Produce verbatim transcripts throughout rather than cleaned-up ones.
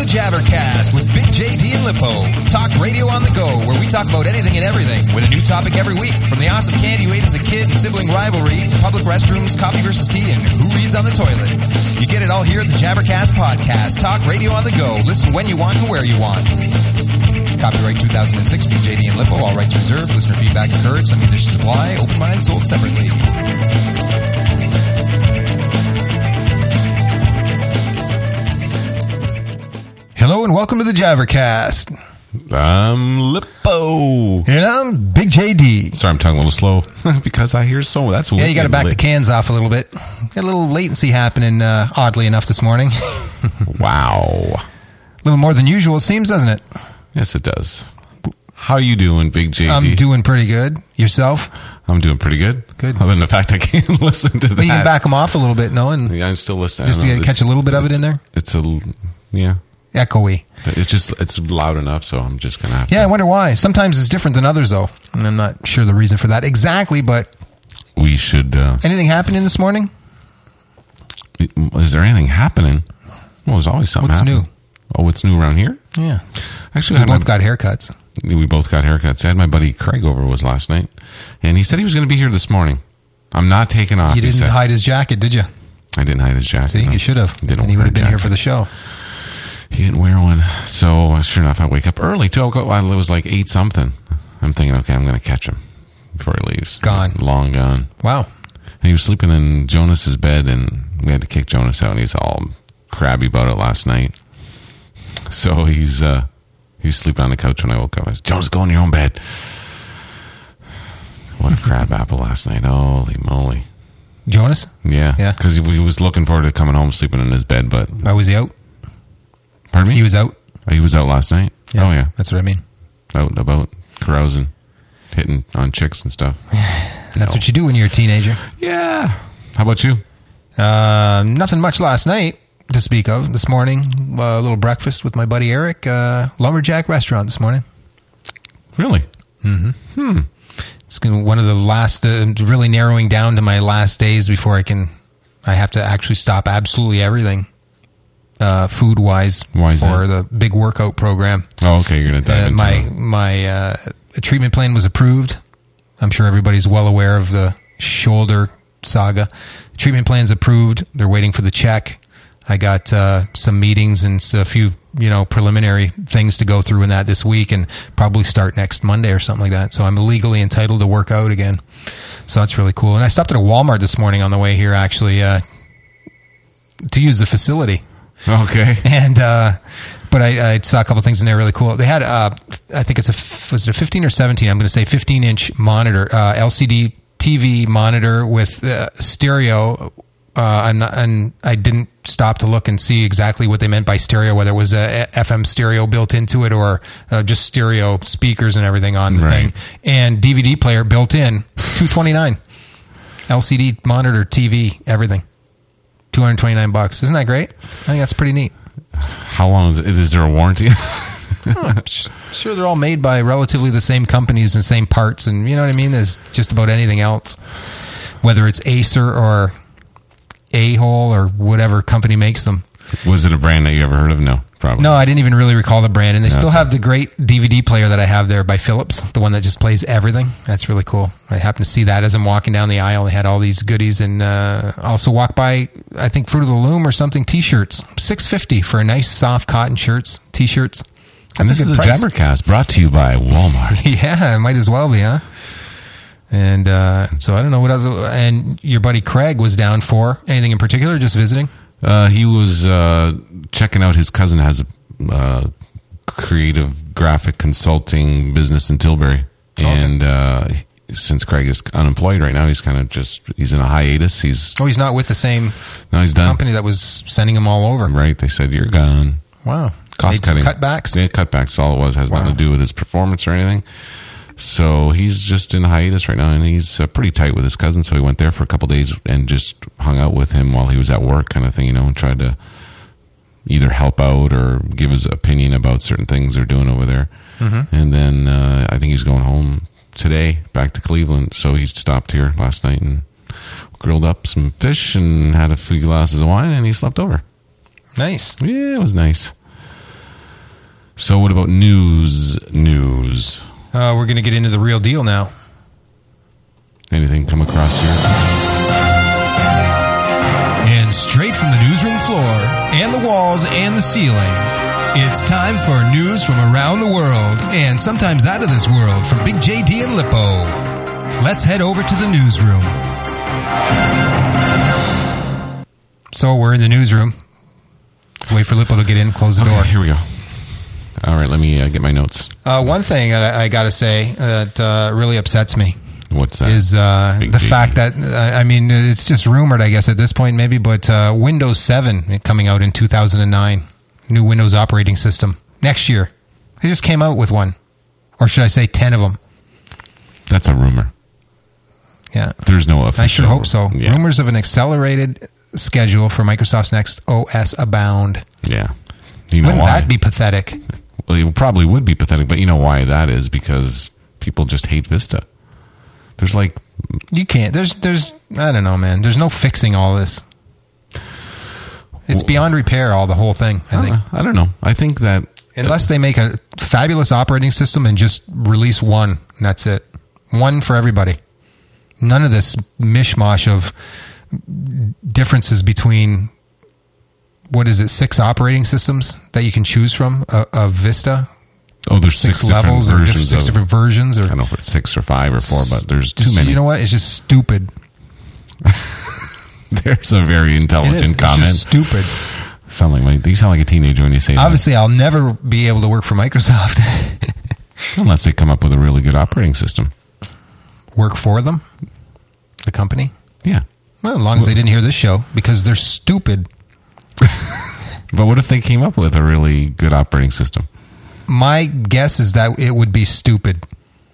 the Jabbercast with Big J D and Lippo. Talk radio on the go, where we talk about anything and everything with a new topic every week. From the awesome candy you ate as a kid and sibling rivalry to public restrooms, coffee versus tea, and who reads on the toilet. You get it all here at the Jabbercast Podcast. Talk radio on the go. Listen when you want and where you want. Copyright two thousand six, Big J D and Lippo. All rights reserved. Listener feedback encouraged. Some conditions apply. Open mind sold separately. Hello and welcome to the Jabbercast. I'm Lippo. And I'm Big J D. Sorry, I'm talking a little slow because I hear so. That's yeah. You got to back lit. the cans off a little bit. Got a little latency happening, uh, oddly enough, this morning. Wow. A little more than usual, it seems, doesn't it? Yes, it does. How you doing, Big J D? I'm doing pretty good. Yourself? I'm doing pretty good. Good. Other than the fact I can't listen to that. But you can back them off a little bit, no? And yeah, I'm still listening. Just to get, catch a little bit of it in there? It's a, yeah. Echoey. It's just, it's loud enough, so I'm just going to have to. Yeah, I wonder why. Sometimes it's different than others, though. And I'm not sure the reason for that exactly, but. We should. Uh, anything happening this morning? Is there anything happening? Well, there's always something What's happening. new? Oh, what's new around here? Yeah. Actually, we both my, got haircuts. We both got haircuts. I had my buddy Craig over was last night, and he said he was going to be here this morning. I'm not taking off. You didn't said, hide his jacket, did you? I didn't hide his jacket. See, no. you should have. Didn't and he would have been jacket. here for the show. He didn't wear one. So, sure enough, I wake up early, too. Go, it was like eight something. I'm thinking, okay, I'm going to catch him before he leaves. Gone. Long gone. Wow. And he was sleeping in Jonas's bed, and we had to kick Jonas out, and he was all crabby about it last night. So he's uh, he was sleeping on the couch when I woke up. I said, Jonas, go in your own bed. What a crab apple last night. Holy moly. Jonas? Yeah. Yeah. Because he was looking forward to coming home, sleeping in his bed, but... Why was he out? Pardon me? He was out? Oh, he was out last night? Yeah, oh, yeah. That's what I mean. Out and about, carousing, hitting on chicks and stuff. That's no. what you do when you're a teenager. Yeah. How about you? Uh, nothing much last night to speak of. This morning, uh, a little breakfast with my buddy Eric. Uh, Lumberjack restaurant this morning. Really? Mm-hmm. Hmm. It's one of the last, uh, really narrowing down to my last days before I can, I have to actually stop absolutely everything, uh, food-wise, Why is for that? the big workout program. Oh, okay, you're going to dive uh, into my, it. My uh, treatment plan was approved. I'm sure everybody's well aware of the shoulder saga. The treatment plan's approved. They're waiting for the check. I got uh, some meetings and a few, you know, preliminary things to go through in that this week, and probably start next Monday or something like that. So I'm legally entitled to work out again. So that's really cool. And I stopped at a Walmart this morning on the way here, actually, uh, to use the facility. Okay. And uh, but I, I saw a couple things in there really cool. They had, uh, I think it's a, was it a fifteen or seventeen? I'm going to say fifteen inch monitor, uh, L C D T V monitor with uh, stereo. Uh, I'm not, and I didn't stop to look and see exactly what they meant by stereo, whether it was a F M stereo built into it or uh, just stereo speakers and everything on the right. thing. And D V D player built in, two twenty-nine. L C D monitor, T V, everything. two hundred twenty-nine bucks. Isn't that great? I think that's pretty neat. How long is, is there a warranty? I'm sure they're all made by relatively the same companies and same parts, and you know what I mean, as just about anything else. Whether it's Acer or A-Hole or whatever company makes them. Was it a brand that you ever heard of? No, probably. No, I didn't even really recall the brand. And they yeah. still have the great D V D player that I have there by Philips, the one that just plays everything. That's really cool. I happened to see that as I'm walking down the aisle. They had all these goodies, and uh, also walked by, I think, Fruit of the Loom or something, T-shirts. six fifty for a nice soft cotton shirts, T-shirts. That's and this a good is the price. Jabbercast brought to you by Walmart. Yeah, it might as well be, huh? And uh, so I don't know what else. And your buddy Craig was down for anything in particular, just visiting? Uh, he was uh, checking out his cousin has a uh, creative graphic consulting business in Tilbury. Okay. And uh, since Craig is unemployed right now, he's kind of just, he's in a hiatus. He's Oh, he's not with the same no, he's done. company that was sending him all over. Right. They said, you're gone. Wow. Cost cutting. Cutbacks? Yeah, cutbacks. All it was. Has wow. nothing to do with his performance or anything. So he's just in hiatus right now, and he's uh, pretty tight with his cousin. So he went there for a couple of days and just hung out with him while he was at work, kind of thing, you know, and tried to either help out or give his opinion about certain things they're doing over there. Mm-hmm. And then uh, I think he's going home today, back to Cleveland. So he stopped here last night and grilled up some fish and had a few glasses of wine, and he slept over. Nice. Yeah, it was nice. So what about news? News. Uh, we're going to get into the real deal now. Anything come across here? And straight from the newsroom floor and the walls and the ceiling, it's time for news from around the world and sometimes out of this world from Big J D and Lippo. Let's head over to the newsroom. So we're in the newsroom. Wait for Lippo to get in, close the Okay, door. here we go. All right, let me uh, get my notes. Uh, one thing that I, I got to say that uh, really upsets me What's that? is uh, Big the J D. fact that, uh, I mean, it's just rumored, I guess, at this point maybe, but uh, Windows seven coming out in two thousand nine, new Windows operating system, next year. They just came out with one. Or should I say ten of them? That's a rumor. Yeah. There's no official. I sure hope so. Yeah. Rumors of an accelerated schedule for Microsoft's next O S abound. Yeah. You know Wouldn't why? that be pathetic? Well, it probably would be pathetic, but you know why that is? Because people just hate Vista. There's like... You can't. There's, there's, I don't know, man. There's no fixing all this. It's Well, beyond repair, all the whole thing, I think. Uh, I don't know. I think that... Unless they make a fabulous operating system and just release one, and that's it. One for everybody. None of this mishmash of differences between, what is it, six operating systems that you can choose from of, of Vista? Oh, there's Six, six, levels or different diff- versions six of, different versions? Or I don't know if it's six or five or four, but there's too Just- many. You know what? It's just stupid. There's a very It intelligent is. It's comment. just stupid. Sound like my, you sound like a teenager when you say Obviously, I'll never be able to work for Microsoft. that. Unless they come up with a really good operating system. Work for them? The company? Yeah. Well, as long as they didn't hear this show, because they're stupid. But what if they came up with a really good operating system? My guess is that it would be stupid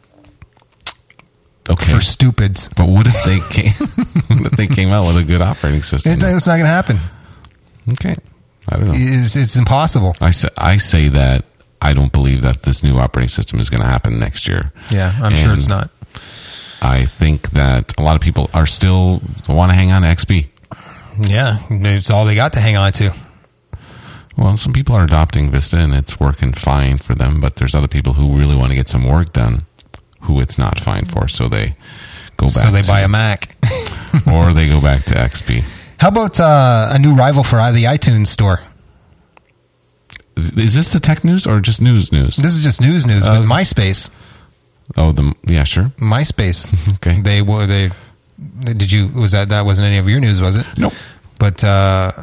Okay. for stupids. But what if they came what if they came out with a good operating system? It, it's not going to happen. Okay. I don't know. It's, it's impossible. I say, I say that I don't believe that this new operating system is going to happen next year. Yeah, I'm sure it's And not. I think that a lot of people are still want to hang on to X P. Yeah, it's all they got to hang on to. Well, some people are adopting Vista and it's working fine for them, but there's other people who really want to get some work done who it's not fine for, so they go back So they to, buy a Mac. or they go back to X P. How about uh, a new rival for the iTunes store? Is this the tech news or just news news? This is just news news, Uh, but MySpace. Oh, the yeah, sure. MySpace. Okay. They were they. Did you? Was that that wasn't any of your news? Was it? Nope. But uh,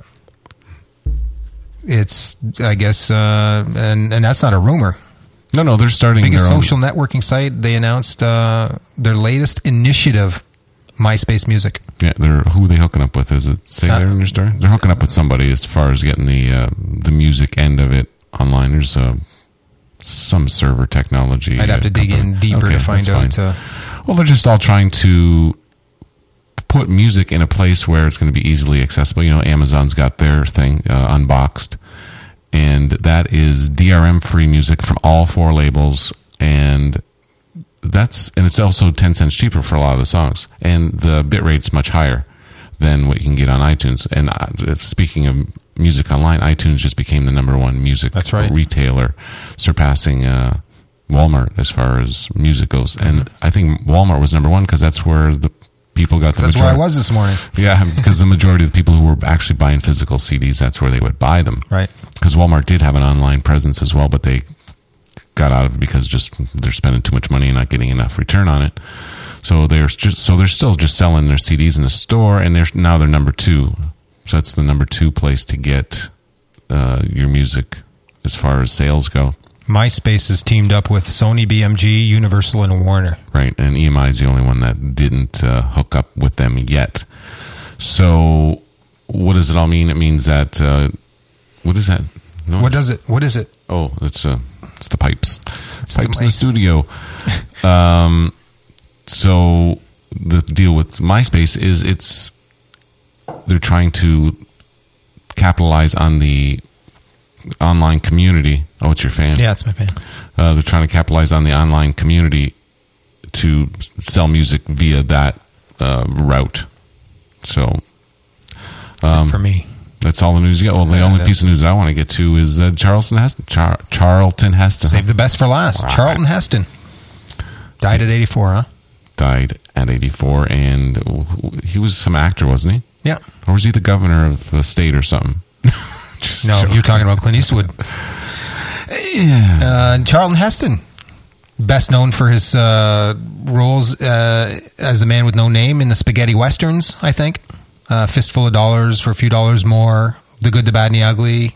it's I guess, uh, and and that's not a rumor. No, no, they're starting Biggest their own- social networking site. They announced uh, their latest initiative, MySpace Music. Yeah, they're who are they hooking up with? Is it say Uh, there in your story? They're hooking up with somebody as far as getting the uh, the music end of it online. There's uh, some server technology. I'd have uh, to dig company. in deeper Okay, to find that's out. fine. Uh, Well, they're just all trying to put music in a place where it's going to be easily accessible. You know, Amazon's got their thing uh, Unboxed, and that is D R M free music from all four labels, and that's and it's also ten cents cheaper for a lot of the songs, and the bit rate's much higher than what you can get on iTunes. And uh, speaking of music online, iTunes just became the number one music That's right. retailer, surpassing uh, Walmart as far as music goes. And I think Walmart was number one because that's where the people got the that's where majority. I was this morning. Yeah, because the majority of the people who were actually buying physical C Ds, that's where they would buy them. Right. Because Walmart did have an online presence as well, but they got out of it because just they're spending too much money and not getting enough return on it. So they're just so they're still just selling their C Ds in the store, and they're now they're number two. So that's the number two place to get uh, your music as far as sales go. MySpace is teamed up with Sony, B M G, Universal, and Warner. Right, and E M I is the only one that didn't uh, hook up with them yet. So, what does it all mean? It means that uh, what is that? No, What does it? What is it? Oh, it's uh, it's the pipes, It's the pipes in the mice. studio. um, so the deal with MySpace is it's they're trying to capitalize on the online community. Oh, it's your fan. Yeah, it's my fan. Uh, they're trying to capitalize on the online community to s- sell music via that uh, route. So, That's um, it for me. That's all the news you got. Well, the Yeah, only that- piece of news that I want to get to is uh, Charleston Heston. Char- Charlton Heston Save the best for last. Wow. Charlton Heston. Died at eighty-four, huh? died at eighty-four, and he was some actor, wasn't he? Yeah. Or was he the governor of the state or something? Just No, joking. you're talking about Clint Eastwood. Yeah. Uh, Charlton Heston, best known for his uh, roles uh, as the man with no name in the spaghetti westerns, I think. Uh, Fistful of Dollars for a Few Dollars More, The Good, the Bad, and the Ugly.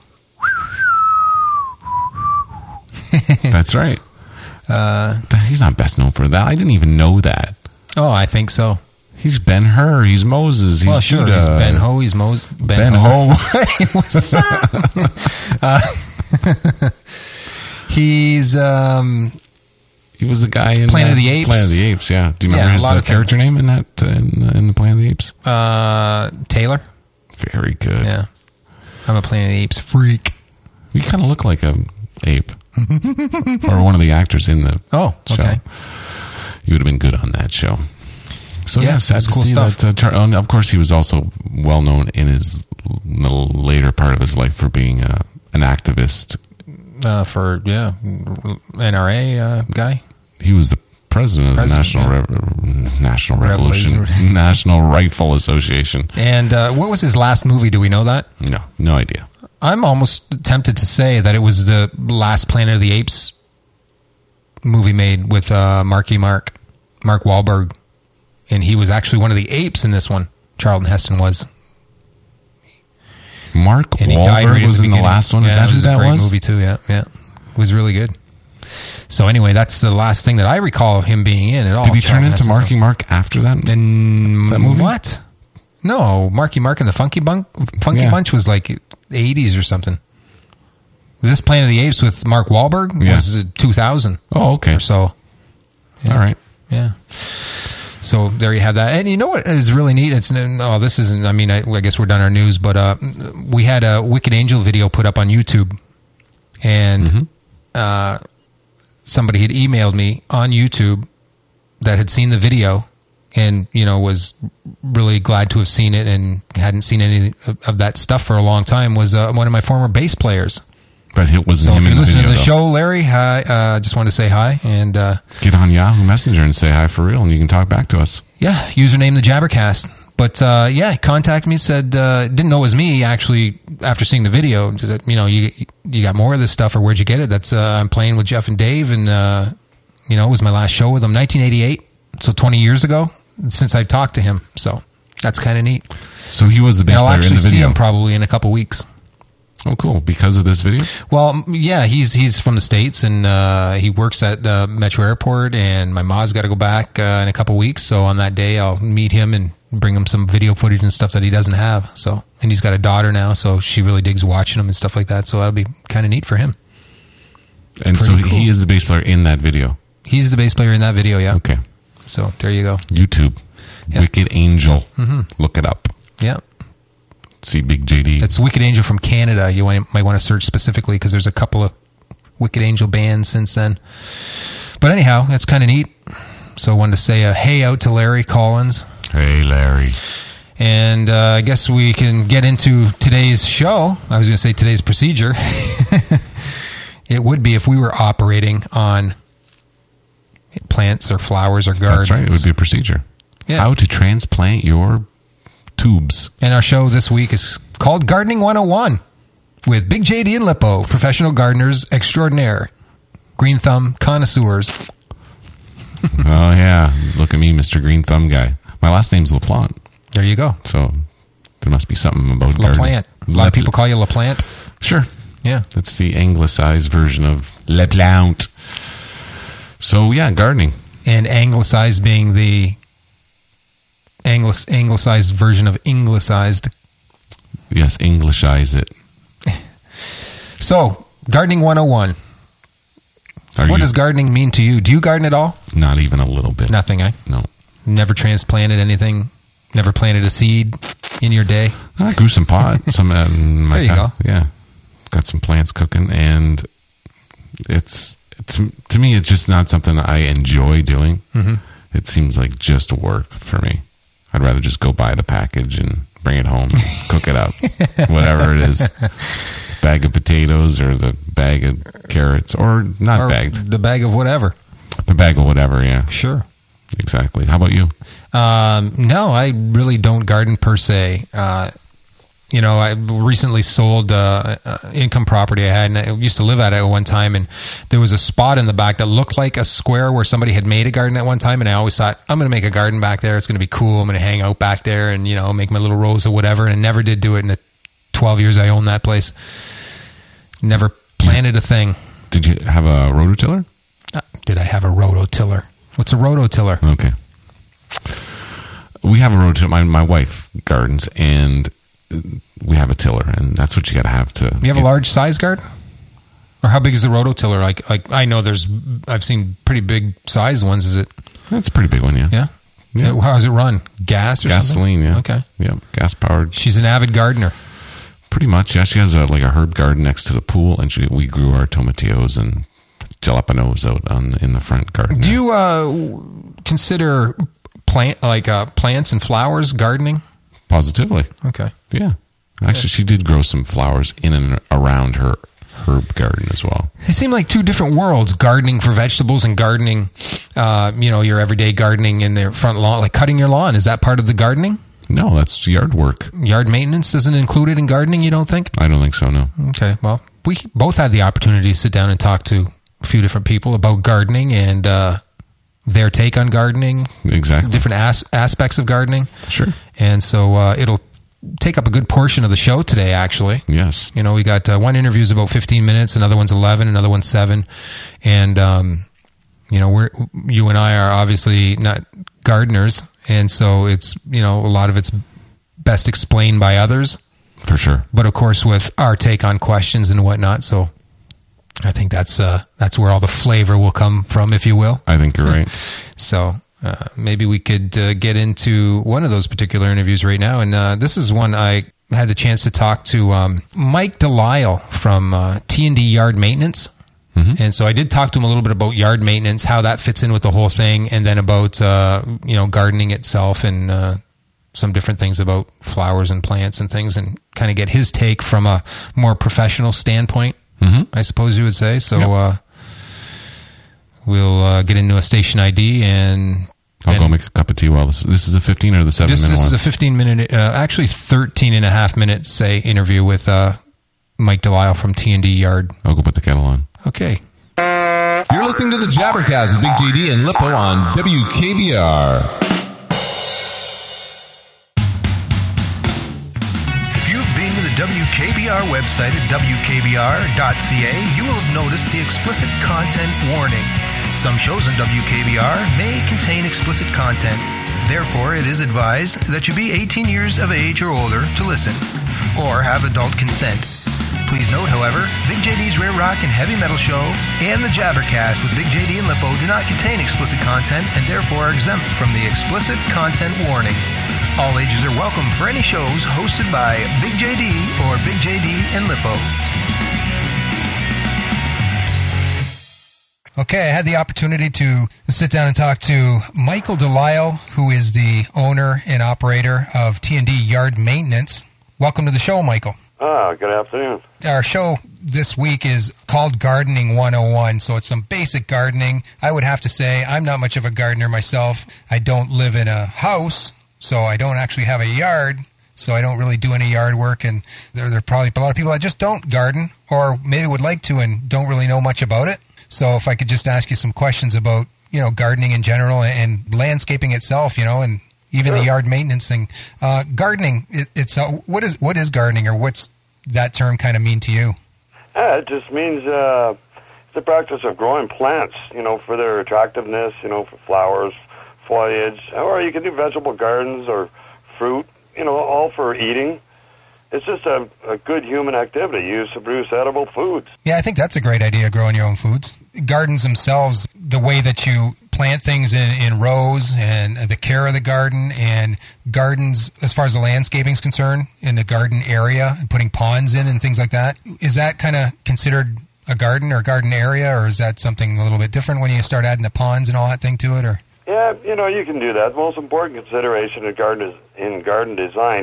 That's right. Uh, He's not best known for that. I didn't even know that. oh, I think so. He's Ben-Hur. He's Moses. He's Well, sure. Judah. He's Ben Ho. He's Mos. Ben, Ben Ho. Ho. What's up? uh, he's um, He was the guy in Planet uh, of the Apes. Planet of the Apes, yeah. Do you remember Yeah, a his lot uh, of character name in that uh, in, in the Planet of the Apes? uh, Taylor. Very good. Yeah. I'm a Planet of the Apes freak. You kind of look like a ape, or one of the actors in the Oh, show. okay. You would have been good on that show. So Yeah, yeah, sad it's to cool see stuff. that. Uh, Char- and of course, he was also well known in his l- later part of his life for being uh, an activist. Uh, for, yeah, N R A uh, guy. He was the president of President, the National yeah. Re- National Revolution, Revolution. National Rifle Association. And uh, what was his last movie? Do we know that? No, no idea. I'm almost tempted to say that it was the last Planet of the Apes movie made with uh, Marky Mark, Mark Wahlberg. And he was actually one of the apes in this one. Charlton Heston was. Mark And he died right Wahlberg at was the in the beginning. last one. Is Yeah, that it who was a that great was? movie too, yeah. Yeah. It was really good. So anyway, that's the last thing that I recall of him being in at all. Did he turn Charlton into Heston. Marky Mark after that? And That movie? what? No, Marky Mark and the Funky Bunk, Funky Yeah. Bunch was like eighties or something. This Planet of the Apes with Mark Wahlberg Yeah. was uh, two thousand Oh, okay. or so. All right. Yeah. So there you have that. And you know what is really neat? It's oh, this isn't. I mean, I, I guess we're done our news, but uh, we had a Wicked Angel video put up on YouTube, and Mm-hmm. uh, somebody had emailed me on YouTube that had seen the video, and you know was really glad to have seen it, and hadn't seen any of, of that stuff for a long time. Was uh, one of my former bass players. But it wasn't So if him you in the listen video, to the though. show, Larry, hi. Uh, just want to say hi, and uh, Get on Yahoo Messenger and say hi for real, and you can talk back to us. yeah, username the Jabbercast. But uh, yeah, contacted me, said uh, didn't know it was me actually after seeing the video. That, you know, you you got more of this stuff, or where'd you get it? That's uh, I'm playing with Jeff and Dave, and uh, you know, it was my last show with them, nineteen eighty-eight, so twenty years ago since I've talked to him. So that's kind of neat. So he was the bass And I'll player in actually the see video. him probably in a couple weeks. Oh, cool. Because of this video? Well, m- yeah, he's he's from the States, and uh, he works at uh, Metro Airport, and my ma's got to go back uh, in a couple weeks. So on that day, I'll meet him and bring him some video footage and stuff that he doesn't have. So, and he's got a daughter now, so she really digs watching him and stuff like that. So that'll be kind of neat for him. And so Pretty cool. he is the bass player in that video. He's the bass player in that video, yeah. Okay. So there you go. YouTube. Yeah. Wicked Angel. Mm-hmm. Look it up. Yeah. See Big J D. It's Wicked Angel from Canada. You might, might want to search specifically because there's a couple of Wicked Angel bands since then. But anyhow, that's kind of neat. So I wanted to say a hey out to Larry Collins. Hey, Larry. And uh, I guess we can get into today's show. I was going to say today's procedure. It would be if we were operating on plants or flowers or gardens. That's right. It would be a procedure. Yeah. How to transplant your tubes. And our show this week is called Gardening one oh one with Big J D and Lippo, professional gardeners extraordinaire, green thumb connoisseurs. Oh, yeah. Look at me, Mister Green Thumb guy. My last name's LaPlante, There you go. so there must be something about gardening. LaPlante. A lot of people call you LaPlante. Sure. Yeah. That's the anglicized version of LaPlante. So, yeah, gardening. And anglicized being the Anglis- anglicized version of anglicized. Yes, Englishize it. So, Gardening one oh one. Are What you? does gardening mean to you? Do you garden at all? Not even a little bit. Nothing, eh? No. Never transplanted anything? Never planted a seed in your day? I grew some pot. Some uh, in my There you pot. go. Yeah, got some plants cooking, and it's to, to me, it's just not something I enjoy doing. Mm-hmm. It seems like just work for me. I'd rather just go buy the package and bring it home, cook it up, whatever it is. Bag of potatoes or the bag of carrots, or not or bagged. The bag of whatever. The bag of whatever, yeah. Sure. Exactly. How about you? Um, no, I really don't garden per se. Uh, you know, I recently sold uh, uh, income property I had, and I used to live at it at one time, and there was a spot in the back that looked like a square where somebody had made a garden at one time, and I always thought, I'm going to make a garden back there. It's going to be cool. I'm going to hang out back there and, you know, make my little rows or whatever, and I never did do it in the twelve years I owned that place. Never planted a thing. Did you have a rototiller? Uh, did I have a rototiller? What's a rototiller? Okay. We have a rototiller. My, my wife gardens, and we have a tiller, and that's what you got to have to. You have get. a large size garden? Or how big is the rototiller? Like, like I know there's, I've seen pretty big size ones. Is it? That's a pretty big one, yeah. Yeah? Yeah. How does it run? Gas or Gasoline, something? yeah. Okay. Yeah, gas powered. She's an avid gardener. Pretty much, yeah. She has a, like a herb garden next to the pool, and she, we grew our tomatillos and jalapenos out on in the front garden. Do you uh, consider plant like uh, plants and flowers gardening? Positively. Okay. Yeah. Actually, she did grow some flowers in and around her herb garden as well. They seem like two different worlds, gardening for vegetables and gardening, uh, you know, your everyday gardening in their front lawn, like cutting your lawn. Is that part of the gardening? No, that's yard work. Yard maintenance isn't included in gardening, you don't think? I don't think so, no. Okay, well, we both had the opportunity to sit down and talk to a few different people about gardening and uh, their take on gardening. Exactly. Different as- aspects of gardening. Sure. And so uh, it'll take up a good portion of the show today, actually. Yes. You know, we got uh, one interview is about fifteen minutes, another one's eleven, another one's seven. And, um, you know, we're you and I are obviously not gardeners. And so it's, you know, a lot of it's best explained by others. For sure. But of course, with our take on questions and whatnot. So I think that's uh, that's where all the flavor will come from, if you will. I think you're right. So uh, maybe we could uh, get into one of those particular interviews right now. And uh, this is one I had the chance to talk to um, Mike Delisle from uh, T and D Yard Maintenance. Mm-hmm. And so I did talk to him a little bit about yard maintenance, how that fits in with the whole thing, and then about uh, you know gardening itself and uh, some different things about flowers and plants and things, and kind of get his take from a more professional standpoint, mm-hmm. I suppose you would say. So yep. uh, we'll uh, get into a station I D, and I'll go make a cup of tea while this, this is a fifteen or the seven this, minute this one? This is a fifteen minute, uh, actually thirteen and a half minutes, say, interview with uh, Mike Delisle from T and D Yard. I'll go put the kettle on. Okay. You're listening to the Jabbercast with Big J D and Lippo on W K B R. If you've been to the W K B R website at w k b r dot c a, you will have noticed the explicit content warning. Some shows on W K B R may contain explicit content. Therefore, it is advised that you be eighteen years of age or older to listen, or have adult consent. Please note, however, Big J D's Rare Rock and Heavy Metal Show and the Jabbercast with Big J D and Lippo do not contain explicit content and therefore are exempt from the explicit content warning. All ages are welcome for any shows hosted by Big J D or Big J D and Lippo. Okay, I had the opportunity to sit down and talk to Michael Delisle, who is the owner and operator of T and D Yard Maintenance. Welcome to the show, Michael. Ah, good afternoon. Our show this week is called Gardening one oh one, so it's some basic gardening. I would have to say I'm not much of a gardener myself. I don't live in a house, so I don't actually have a yard, so I don't really do any yard work, and there, there are probably a lot of people that just don't garden, or maybe would like to and don't really know much about it. So if I could just ask you some questions about, you know, gardening in general and, and landscaping itself, you know, and even sure. the yard maintenance thing. Uh, gardening, it, it's uh, what is what is gardening, or what's that term kind of mean to you? Uh, it just means uh, it's the practice of growing plants, you know, for their attractiveness, you know, for flowers, foliage, or you can do vegetable gardens or fruit, you know, all for eating. It's just a, a good human activity used to produce edible foods. Yeah, I think that's a great idea, growing your own foods. Gardens themselves, the way that you plant things in, in rows and the care of the garden, and gardens as far as the landscaping is concerned in the garden area and putting ponds in and things like that. Is that kind of considered a garden or garden area, or is that something a little bit different when you start adding the ponds and all that thing to it? Or Yeah, you know, you can do that. The most important consideration in garden, is, in garden design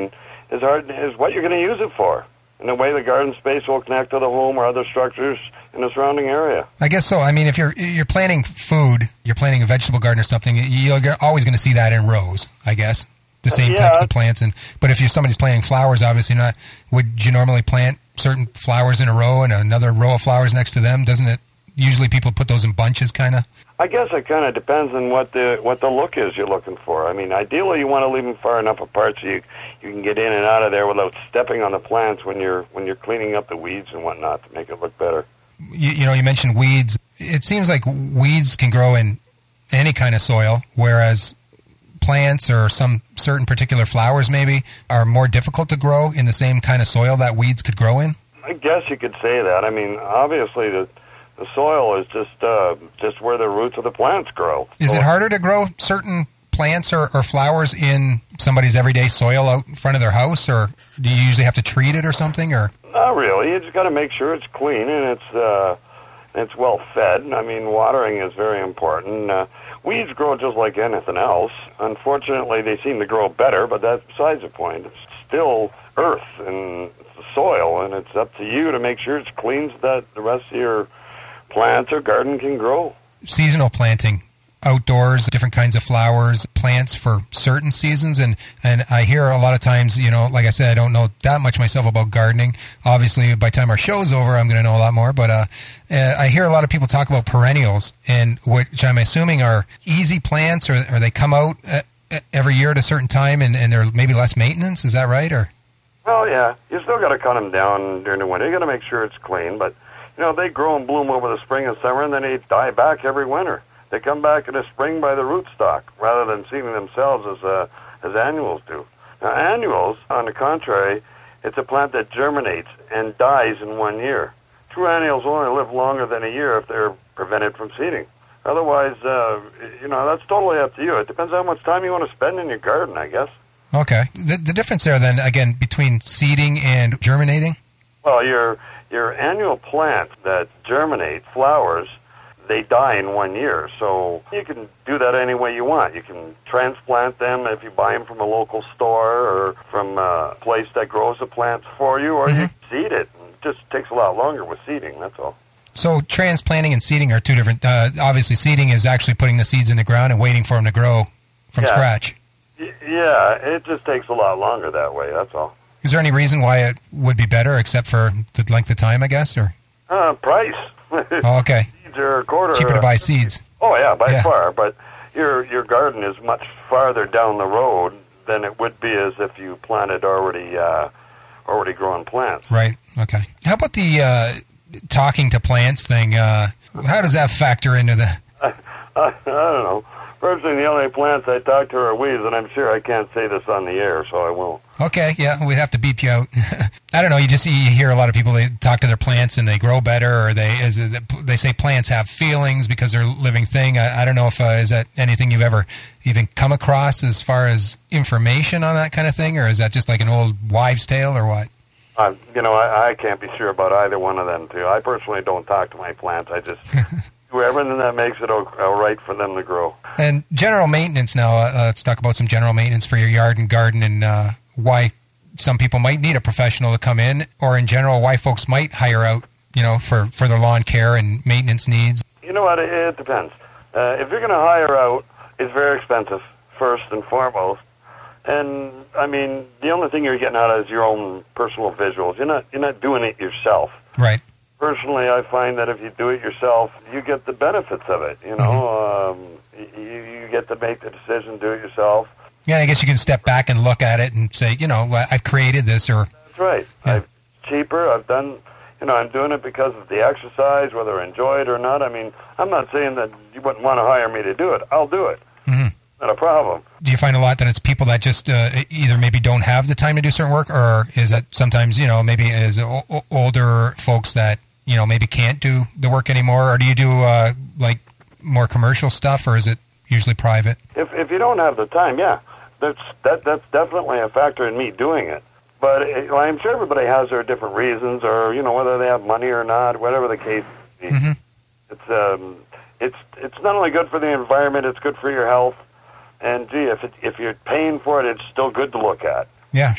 is hard is what you're going to use it for, and the way the garden space will connect to the home or other structures in the surrounding area. I guess so. I mean, if you're you're planting food, you're planting a vegetable garden or something, you're always going to see that in rows, I guess. The same yeah. types of plants. And but if you're somebody's planting flowers, obviously not. Would you normally plant certain flowers in a row and another row of flowers next to them? Doesn't it usually people put those in bunches, kind of? I guess it kind of depends on what the what the look is you're looking for. I mean, ideally you want to leave them far enough apart so you you can get in and out of there without stepping on the plants when you're when you're cleaning up the weeds and whatnot to make it look better. You, you know, you mentioned weeds. It seems like weeds can grow in any kind of soil, whereas plants or some certain particular flowers maybe are more difficult to grow in the same kind of soil that weeds could grow in? I guess you could say that. I mean, obviously the the soil is just uh, just where the roots of the plants grow. Is so it harder to grow certain plants or, or flowers in somebody's everyday soil out in front of their house, or do you usually have to treat it or something? Or not really. You just got to make sure it's clean and it's uh, it's well fed. I mean, watering is very important. Uh, Weeds grow just like anything else. Unfortunately, they seem to grow better, but that's besides the point. It's still earth and it's the soil, and it's up to you to make sure it's clean so that the rest of your plants or garden can grow. Seasonal planting, outdoors, different kinds of flowers, plants for certain seasons, and, and I hear a lot of times, you know, like I said, I don't know that much myself about gardening. Obviously, by the time our show's over, I'm going to know a lot more, but uh, uh, I hear a lot of people talk about perennials, and which I'm assuming are easy plants, or, or they come out uh, every year at a certain time, and, and they're maybe less maintenance. Is that right? Or Well, yeah, you still got to cut them down during the winter. You got to make sure it's clean, but, you know, they grow and bloom over the spring and summer, and then they die back every winter. They come back in the spring by the rootstock rather than seeding themselves as uh, as annuals do. Now, annuals, on the contrary, it's a plant that germinates and dies in one year. True annuals only live longer than a year if they're prevented from seeding. Otherwise, uh, you know, that's totally up to you. It depends how much time you want to spend in your garden, I guess. Okay. The, the difference there, then, again, between seeding and germinating? Well, your your annual plant that germinates flowers, they die in one year. So you can do that any way you want. You can transplant them if you buy them from a local store or from a place that grows the plants for you, or mm-hmm. you seed it. It just takes a lot longer with seeding, that's all. So transplanting and seeding are two different... Uh, obviously, seeding is actually putting the seeds in the ground and waiting for them to grow from yeah. scratch. Y- yeah, it just takes a lot longer that way, that's all. Is there any reason why it would be better except for the length of time, I guess? Or uh, price. Oh, okay. Or a quarter. Cheaper to buy seeds. Oh yeah, by yeah. far. But your your garden is much farther down the road than it would be as if you planted already uh, already grown plants. Right. Okay. How about the uh, talking to plants thing? Uh, how does that factor into the? I, I, I don't know. Personally, the only plants I talk to are weeds, and I'm sure I can't say this on the air, so I won't. Okay, yeah, we'd have to beep you out. I don't know. You just you hear a lot of people, they talk to their plants and they grow better, or they as they say plants have feelings because they're a living thing. I, I don't know if uh, is that anything you've ever even come across as far as information on that kind of thing, or is that just like an old wives' tale, or what? Uh, you know, I, I can't be sure about either one of them two. I personally don't talk to my plants. I just do everything that makes it all right for them to grow. And general maintenance now, uh, let's talk about some general maintenance for your yard and garden, and uh, why some people might need a professional to come in, or in general, why folks might hire out, you know, for, for their lawn care and maintenance needs. You know what, it, it depends. Uh, if you're going to hire out, it's very expensive, first and foremost. And, I mean, the only thing you're getting out of is your own personal visuals. You're not, you're not doing it yourself. Right. Personally, I find that if you do it yourself, you get the benefits of it. You know, mm-hmm. um, you, you get to make the decision, do it yourself. Yeah, I guess you can step back and look at it and say, you know, I've created this, or... That's right. Yeah. I've cheaper. I've done, you know, I'm doing it because of the exercise, whether I enjoy it or not. I mean, I'm not saying that you wouldn't want to hire me to do it. I'll do it. Mm-hmm. Not a problem. Do you find a lot that it's people that just uh, either maybe don't have the time to do certain work, or is it sometimes, you know, maybe as o- o- older folks that, you know, maybe can't do the work anymore? Or do you do, uh, like, more commercial stuff, or is it usually private? If if you don't have the time, yeah. That's that that's definitely a factor in me doing it. But it, well, I'm sure everybody has their different reasons, or, you know, whether they have money or not, whatever the case may be. Mm-hmm. It's, um, it's, it's not only good for the environment, it's good for your health. And, gee, if it, if you're paying for it, it's still good to look at. Yeah, sure.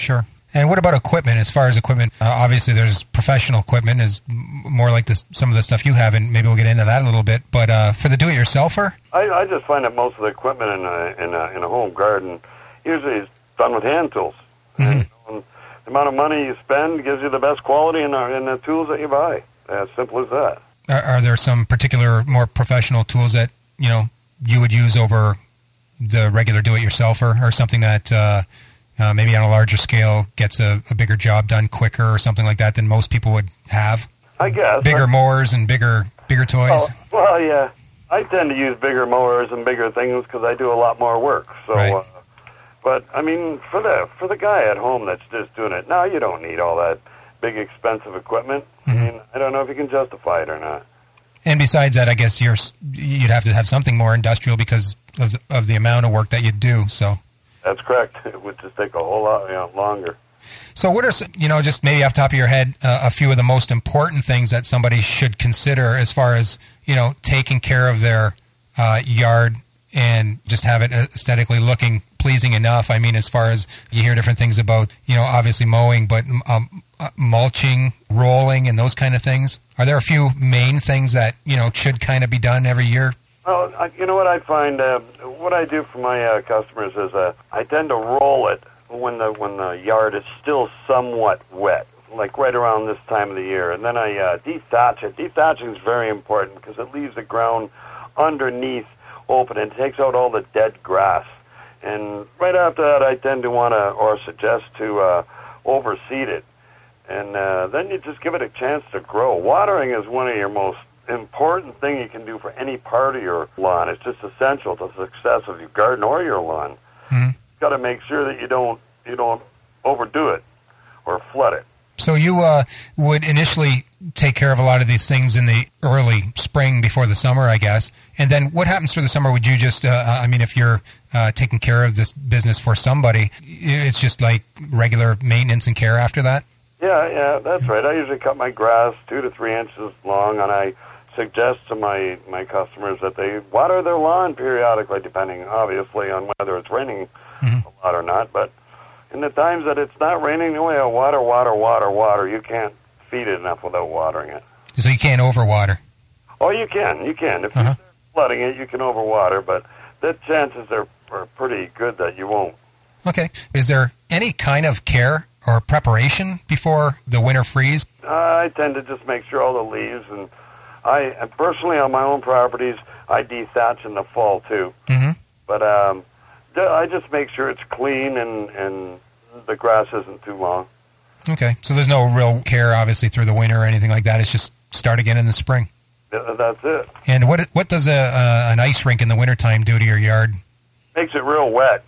And what about equipment? As far as equipment, uh, obviously there's professional equipment, is m- more like this, some of the stuff you have, and maybe we'll get into that a little bit. But uh, for the do-it-yourselfer? I, I just find that most of the equipment in a, in a, in a home garden usually is done with hand tools. Mm-hmm. And, and the amount of money you spend gives you the best quality in the, in the tools that you buy. As simple as that. Are, are there some particular, more professional tools that, you know, you would use over the regular do-it-yourselfer, or something that... Uh, Uh, maybe on a larger scale, gets a, a bigger job done quicker or something like that than most people would have? I guess. Bigger I, mowers and bigger bigger toys? Oh, well, yeah. I tend to use bigger mowers and bigger things because I do a lot more work. So, right. uh, But, I mean, for the for the guy at home that's just doing it, now you don't need all that big, expensive equipment. Mm-hmm. I mean, I don't know if you can justify it or not. And besides that, I guess you're, you'd have to have something more industrial because of the, of the amount of work that you do, so... That's correct. It would just take a whole lot you know, longer. So what are, you know, just maybe off the top of your head, uh, a few of the most important things that somebody should consider as far as, you know, taking care of their uh, yard and just have it aesthetically looking pleasing enough? I mean, as far as you hear different things about, you know, obviously mowing, but um, uh, mulching, rolling, and those kind of things. Are there a few main things that, you know, should kind of be done every year? Well, I, you know what I find, uh, what I do for my uh, customers is uh, I tend to roll it when the when the yard is still somewhat wet, like right around this time of the year. And then I uh, dethatch it. Dethatching is very important because it leaves the ground underneath open and takes out all the dead grass. And right after that, I tend to want to, or suggest to, uh, overseed it. And uh, then you just give it a chance to grow. Watering is one of your most important thing you can do for any part of your lawn. It's just essential to the success of your garden or your lawn. Mm-hmm. You've got to make sure that you don't you don't overdo it or flood it. So you uh, would initially take care of a lot of these things in the early spring before the summer, I guess. And then what happens through the summer? Would you just, uh, I mean, if you're uh, taking care of this business for somebody, it's just like regular maintenance and care after that? Yeah, yeah, that's right. I usually cut my grass two to three inches long, and I suggest to my, my customers that they water their lawn periodically, depending, obviously, on whether it's raining mm-hmm. a lot or not. But in the times that it's not raining, you only water, water, water, water. You can't feed it enough without watering it. So you can't overwater? Oh, you can. You can. If uh-huh. you're flooding it, you can overwater, but the chances are, are pretty good that you won't. Okay. Is there any kind of care or preparation before the winter freeze? Uh, I tend to just make sure all the leaves and I and personally on my own properties, I dethatch in the fall too. Mm-hmm. But um, I just make sure it's clean and, and the grass isn't too long. Okay, so there's no real care, obviously, through the winter or anything like that. It's just start again in the spring. Yeah, that's it. And what what does a, a an ice rink in the wintertime do to your yard? Makes it real wet.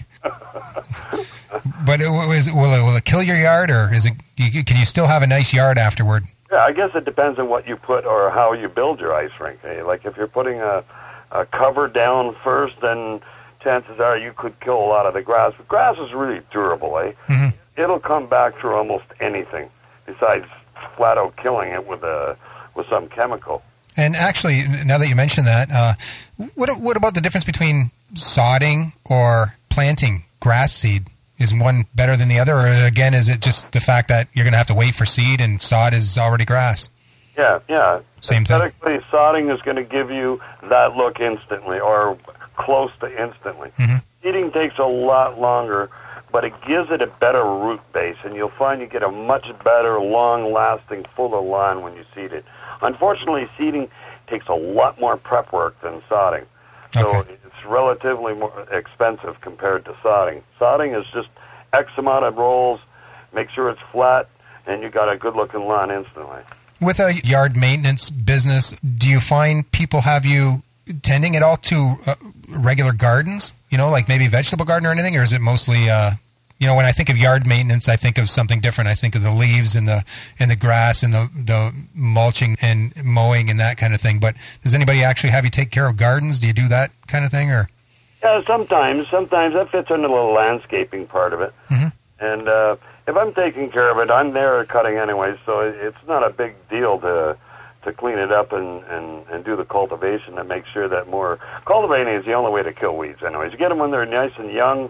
But it, is, will, it, will it kill your yard, or is it? You, can you still have a nice yard afterward? Yeah, I guess it depends on what you put or how you build your ice rink. Eh? Like if you're putting a, a cover down first, then chances are you could kill a lot of the grass. But grass is really durable, eh? Mm-hmm. It'll come back through almost anything besides flat out killing it with a with some chemical. And actually, now that you mention that, uh, what what about the difference between sodding or planting grass seed? Is one better than the other, or again, is it just the fact that you're going to have to wait for seed and sod is already grass? Yeah, yeah. Same thing. Aesthetically, sodding is going to give you that look instantly, or close to instantly. Mm-hmm. Seeding takes a lot longer, but it gives it a better root base, and you'll find you get a much better, long-lasting, fuller lawn when you seed it. Unfortunately, seeding takes a lot more prep work than sodding. So okay. It's relatively more expensive compared to sodding. Sodding is just X amount of rolls, make sure it's flat, and you got a good-looking lawn instantly. With a yard maintenance business, do you find people have you tending at all to uh, regular gardens? You know, like maybe vegetable garden or anything, or is it mostly, uh, you know, when I think of yard maintenance, I think of something different. I think of the leaves and the and the grass and the, the mulching and mowing and that kind of thing. But does anybody actually have you take care of gardens? Do you do that kind of thing, or? Yeah, sometimes. Sometimes that fits into the landscaping part of it. Mm-hmm. And uh, if I'm taking care of it, I'm there cutting anyway, so it's not a big deal to to clean it up and, and, and do the cultivation and make sure that more... Cultivating is the only way to kill weeds anyways. You get them when they're nice and young,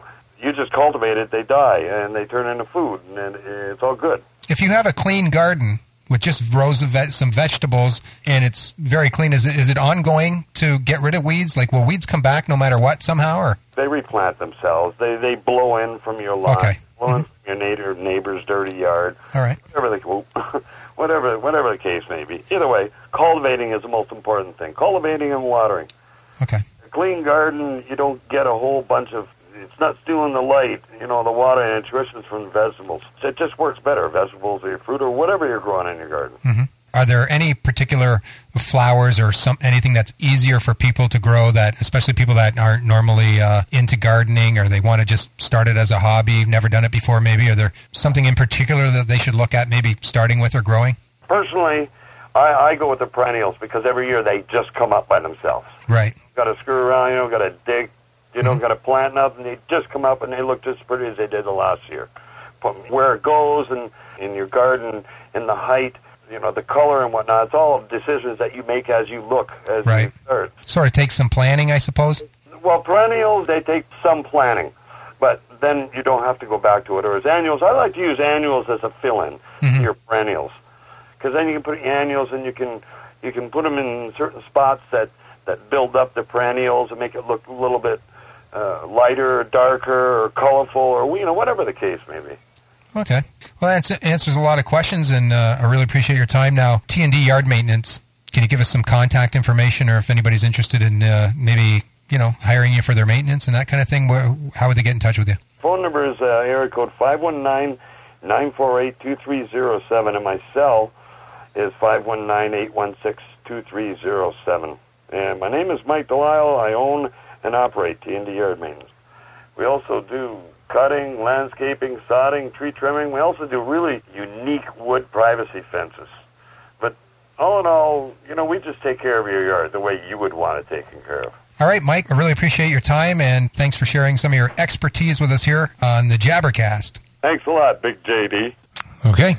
you just cultivate it, they die, and they turn into food, and it's all good. If you have a clean garden with just rows of ve- some vegetables, and it's very clean, is it, is it ongoing to get rid of weeds? Like, will weeds come back no matter what somehow? Or They replant themselves. They they blow in from your lawn, Okay. blow in Mhm. from your neighbor, neighbor's dirty yard. all right, Whatever the whatever whatever the case may be. Either way, cultivating is the most important thing. Cultivating and watering. okay, A clean garden, you don't get a whole bunch of. It's not stealing the light, you know, the water and nutrition from the vegetables. It just works better. Vegetables or your fruit or whatever you're growing in your garden. hmm Are there any particular flowers or some anything that's easier for people to grow, that especially people that aren't normally uh, into gardening, or they want to just start it as a hobby, never done it before maybe? Are there something in particular that they should look at maybe starting with or growing? Personally, I, I go with the perennials because every year they just come up by themselves. Right. Got to screw around, you know, got to dig, you know, Mhm. got to plant nothing. They just come up and they look just as pretty as they did the last year. But where it goes and in your garden, in the height, you know, the color and whatnot, it's all decisions that you make as you look, as Right. you start. Sort of takes some planning, I suppose. Well, perennials, they take some planning, but then you don't have to go back to it. Or as annuals, I like to use annuals as a fill-in Mhm. to your perennials, because then you can put annuals and you can you can put them in certain spots that, that build up the perennials and make it look a little bit uh, lighter, or darker, or colorful, or you know, whatever the case may be. Okay. Well, that ans- answers a lot of questions, and uh, I really appreciate your time. Now, T and D Yard Maintenance, can you give us some contact information, or if anybody's interested in uh, maybe, you know, hiring you for their maintenance and that kind of thing, where, how would they get in touch with you? Phone number is uh, area code five one nine, nine four eight, two three zero seven, and my cell is five one nine, eight one six, two three zero seven. And my name is Mike Delisle. I own and operate T and D Yard Maintenance. We also do cutting, landscaping, sodding, tree trimming. We also do really unique wood privacy fences. But all in all, you know, we just take care of your yard the way you would want it taken care of. All right, Mike, I really appreciate your time, and thanks for sharing some of your expertise with us here on the Jabbercast. Thanks a lot, Big J D. Okay.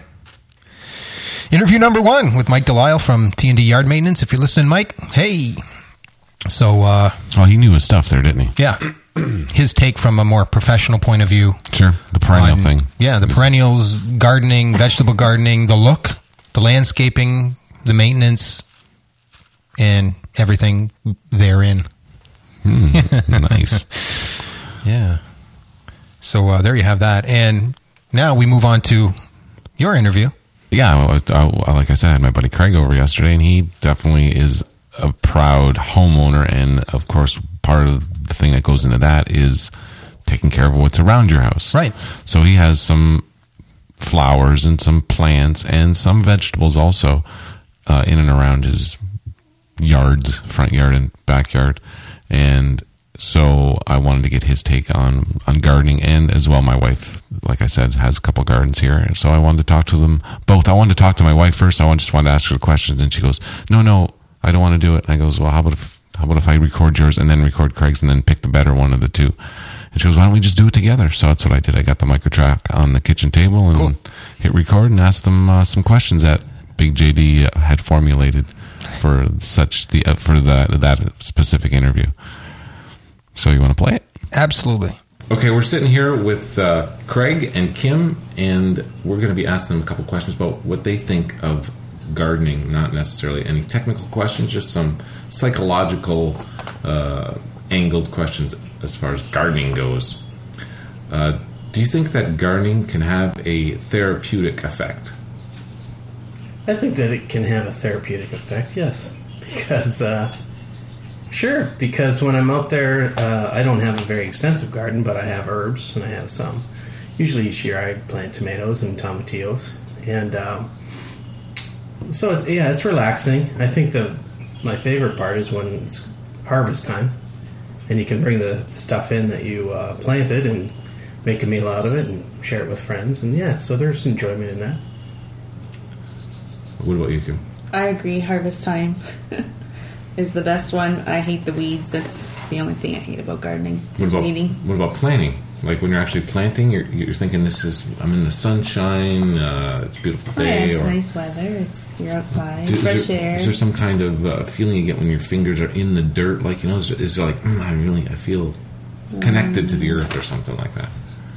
Interview number one with Mike Delisle from T and D Yard Maintenance. If you're listening, Mike, hey. So, uh, Oh, he knew his stuff there, didn't he? yeah, his take from a more professional point of view. Sure. The perennial on- thing. Yeah, the Was- perennials, gardening, vegetable gardening, the look, the landscaping, the maintenance, and everything therein. Nice. Yeah. So uh, there you have that. And now we move on to your interview. Yeah, I, I, like I said, I had my buddy Craig over yesterday, and he definitely is a proud homeowner. And of course, part of the thing that goes into that is taking care of what's around your house. Right. So he has some flowers and some plants and some vegetables also uh, in and around his yards, front yard and backyard. And so I wanted to get his take on, on gardening, and as well my wife, like I said, has a couple gardens here. So I wanted to talk to them both. I wanted to talk to my wife first. I just wanted to ask her the questions, and she goes, no, no, I don't want to do it. And I goes, well, how about if how about if I record yours and then record Craig's and then pick the better one of the two? And she goes, why don't we just do it together? So that's what I did. I got the micro track on the kitchen table and Cool. hit record and asked them uh, some questions that Big J D uh, had formulated for such the uh, for that that specific interview. So you want to play it? Absolutely. Okay, we're sitting here with uh, Craig and Kim, and we're going to be asking them a couple questions about what they think of gardening. Not necessarily any technical questions, just some psychological uh, angled questions as far as gardening goes. Uh, do you think that gardening can have a therapeutic effect? I think that it can have a therapeutic effect, yes. Because, uh, sure, because when I'm out there, uh, I don't have a very extensive garden, but I have herbs, and I have some. Usually each year I plant tomatoes and tomatillos. And um, so, it's, yeah, it's relaxing. I think the my favorite part is when it's harvest time, and you can bring the stuff in that you uh, planted and make a meal out of it and share it with friends. And, yeah, so there's enjoyment in that. What about you, Kim? I agree. Harvest time is the best one. I hate the weeds. That's the only thing I hate about gardening. What about Weeding. what about planting? Like when you're actually planting, you're, you're thinking, "This is I'm in the sunshine. Uh, it's a beautiful Oh, yeah, day." it's or, nice weather. It's you're outside, is, fresh is there, air. is there some kind of uh, feeling you get when your fingers are in the dirt? Like you know, is, is there like mm, I really I feel connected to the earth or something like that?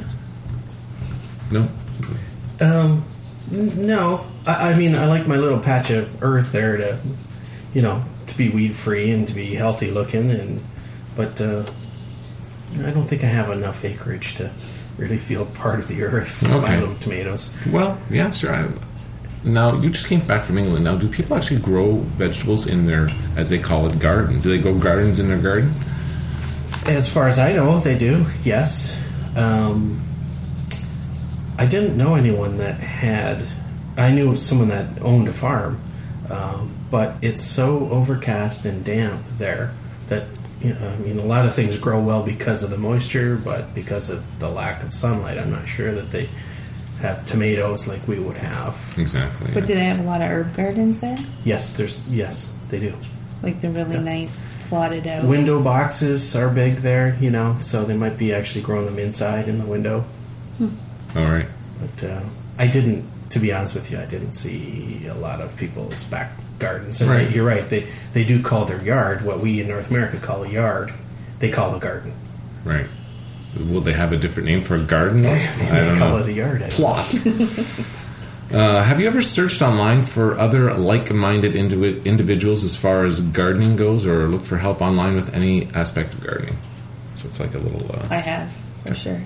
No? Um, n- no. I, I mean, I like my little patch of earth there to, you know, to be weed free and to be healthy looking, and but uh, I don't think I have enough acreage to really feel part of the earth with Okay. my little tomatoes. Well, yeah, sure. I, now, you just came back from England. Now, do people actually grow vegetables in their, as they call it, garden? Do they grow gardens in their garden? As far as I know, they do. Yes. Um, I didn't know anyone that had. I knew of someone that owned a farm, um, but it's so overcast and damp there that, you know, I mean, a lot of things grow well because of the moisture, but because of the lack of sunlight, I'm not sure that they have tomatoes like we would have. Exactly. But yeah. do they have a lot of herb gardens there? Yes, there's yes, they do. Like the really Yeah. nice, plotted out. Window boxes are big there, you know, so they might be actually growing them inside in the window. All right. But uh, I didn't, to be honest with you, I didn't see a lot of people's back gardens. And Right. they- you're right, they they do call their yard what we in North America call a yard. They call a garden. Right. Will they have a different name for a garden? I They don't call know. it a yard. I Plot. uh, have you ever searched online for other like-minded indivi- individuals as far as gardening goes, or looked for help online with any aspect of gardening? So it's like a little. Uh, I have, for sure.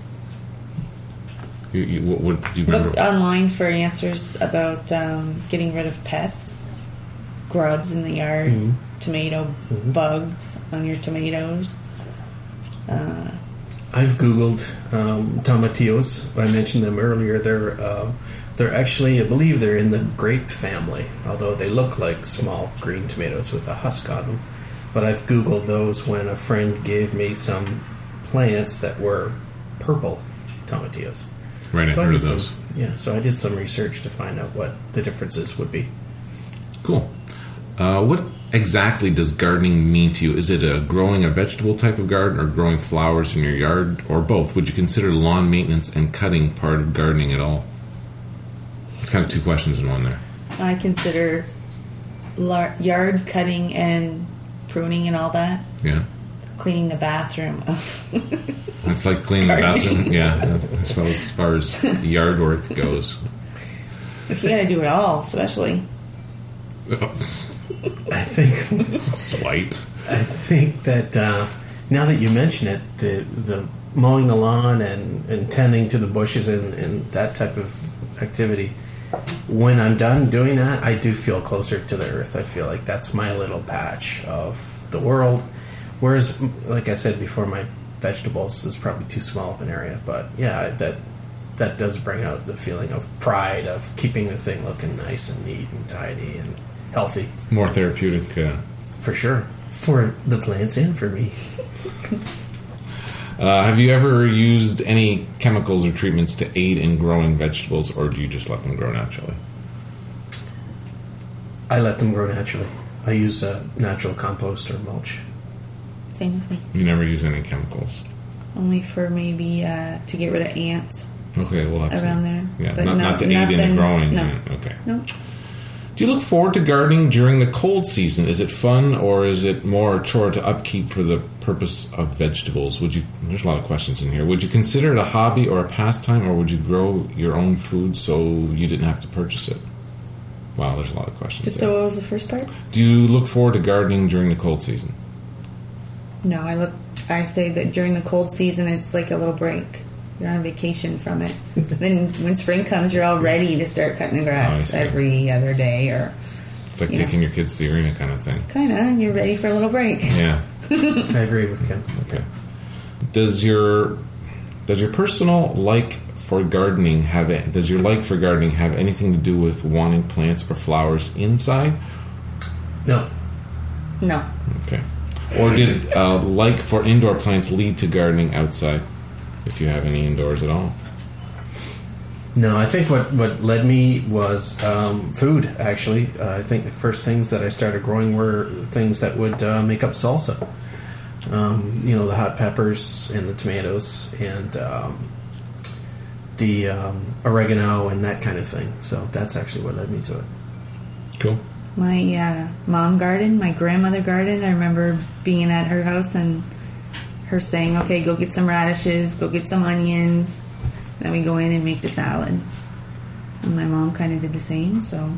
you, you, what, what do you remember? Looked online for answers about um, getting rid of pests, grubs in the yard, tomato bugs on your tomatoes. Uh, I've Googled um, tomatillos. I mentioned them earlier. They're uh, they're actually, I believe, they're in the grape family, although they look like small green tomatoes with a husk on them. But I've Googled those when a friend gave me some plants that were purple tomatillos. Right, I've I heard did of those. Some, yeah, so I did some research to find out what the differences would be. Cool. Uh, what exactly does gardening mean to you? Is it a growing a vegetable type of garden, or growing flowers in your yard, or both? Would you consider lawn maintenance and cutting part of gardening at all? It's kind of two questions in one there. I consider lar- yard cutting and pruning and all that. Yeah. Cleaning the bathroom. It's like cleaning the Gardening. bathroom. Yeah, as far as, far as yard work goes. You got to do it all, especially. I think Swipe. I think that uh, now that you mention it, the the mowing the lawn and, and tending to the bushes and, and that type of activity, when I'm done doing that, I do feel closer to the earth. I feel like that's my little patch of the world. Whereas, like I said before, my vegetables is probably too small of an area. But yeah, that that does bring out the feeling of pride of keeping the thing looking nice and neat and tidy and healthy. More therapeutic. Uh, For sure. For the plants and for me. uh, have you ever used any chemicals or treatments to aid in growing vegetables, or do you just let them grow naturally? I let them grow naturally. I use uh, natural compost or mulch. Same with me. You never use any chemicals. Only for maybe uh, to get rid of ants Okay, well that's around there. Yeah, But not, no- not to aid in the nothing- growing. no. Yeah, okay. No. Do you look forward to gardening during the cold season? Is it fun, or is it more a chore to upkeep for the purpose of vegetables? Would you? There's a lot of questions in here. Would you consider it a hobby or a pastime, or would you grow your own food so you didn't have to purchase it? Wow, there's a lot of questions. Just there. so what was the first part? Do you look forward to gardening during the cold season? No, I look. I say that during the cold season, it's like a little break. You're on vacation from it. Then when spring comes, you're all ready to start cutting the Oh, I grass see. every other day, or It's like Yeah. taking your kids to the arena kind of thing. kind of. You're ready for a little break. Yeah. I agree with Ken. Okay. Does your does your personal like for gardening have it? Does your like for gardening have anything to do with wanting plants or flowers inside? No. No, Okay. Or did uh, like for indoor plants lead to gardening outside? If you have any indoors at all. No, I think what, what led me was um, food, actually. Uh, I think the first things that I started growing were things that would uh, make up salsa. Um, you know, the hot peppers and the tomatoes and um, the um, oregano and that kind of thing. So that's actually what led me to it. Cool. my uh, mom garden, my grandmother garden. I remember being at her house and her saying, okay, go get some radishes, go get some onions. Then we go in and make the salad. And my mom kind of did the same, so.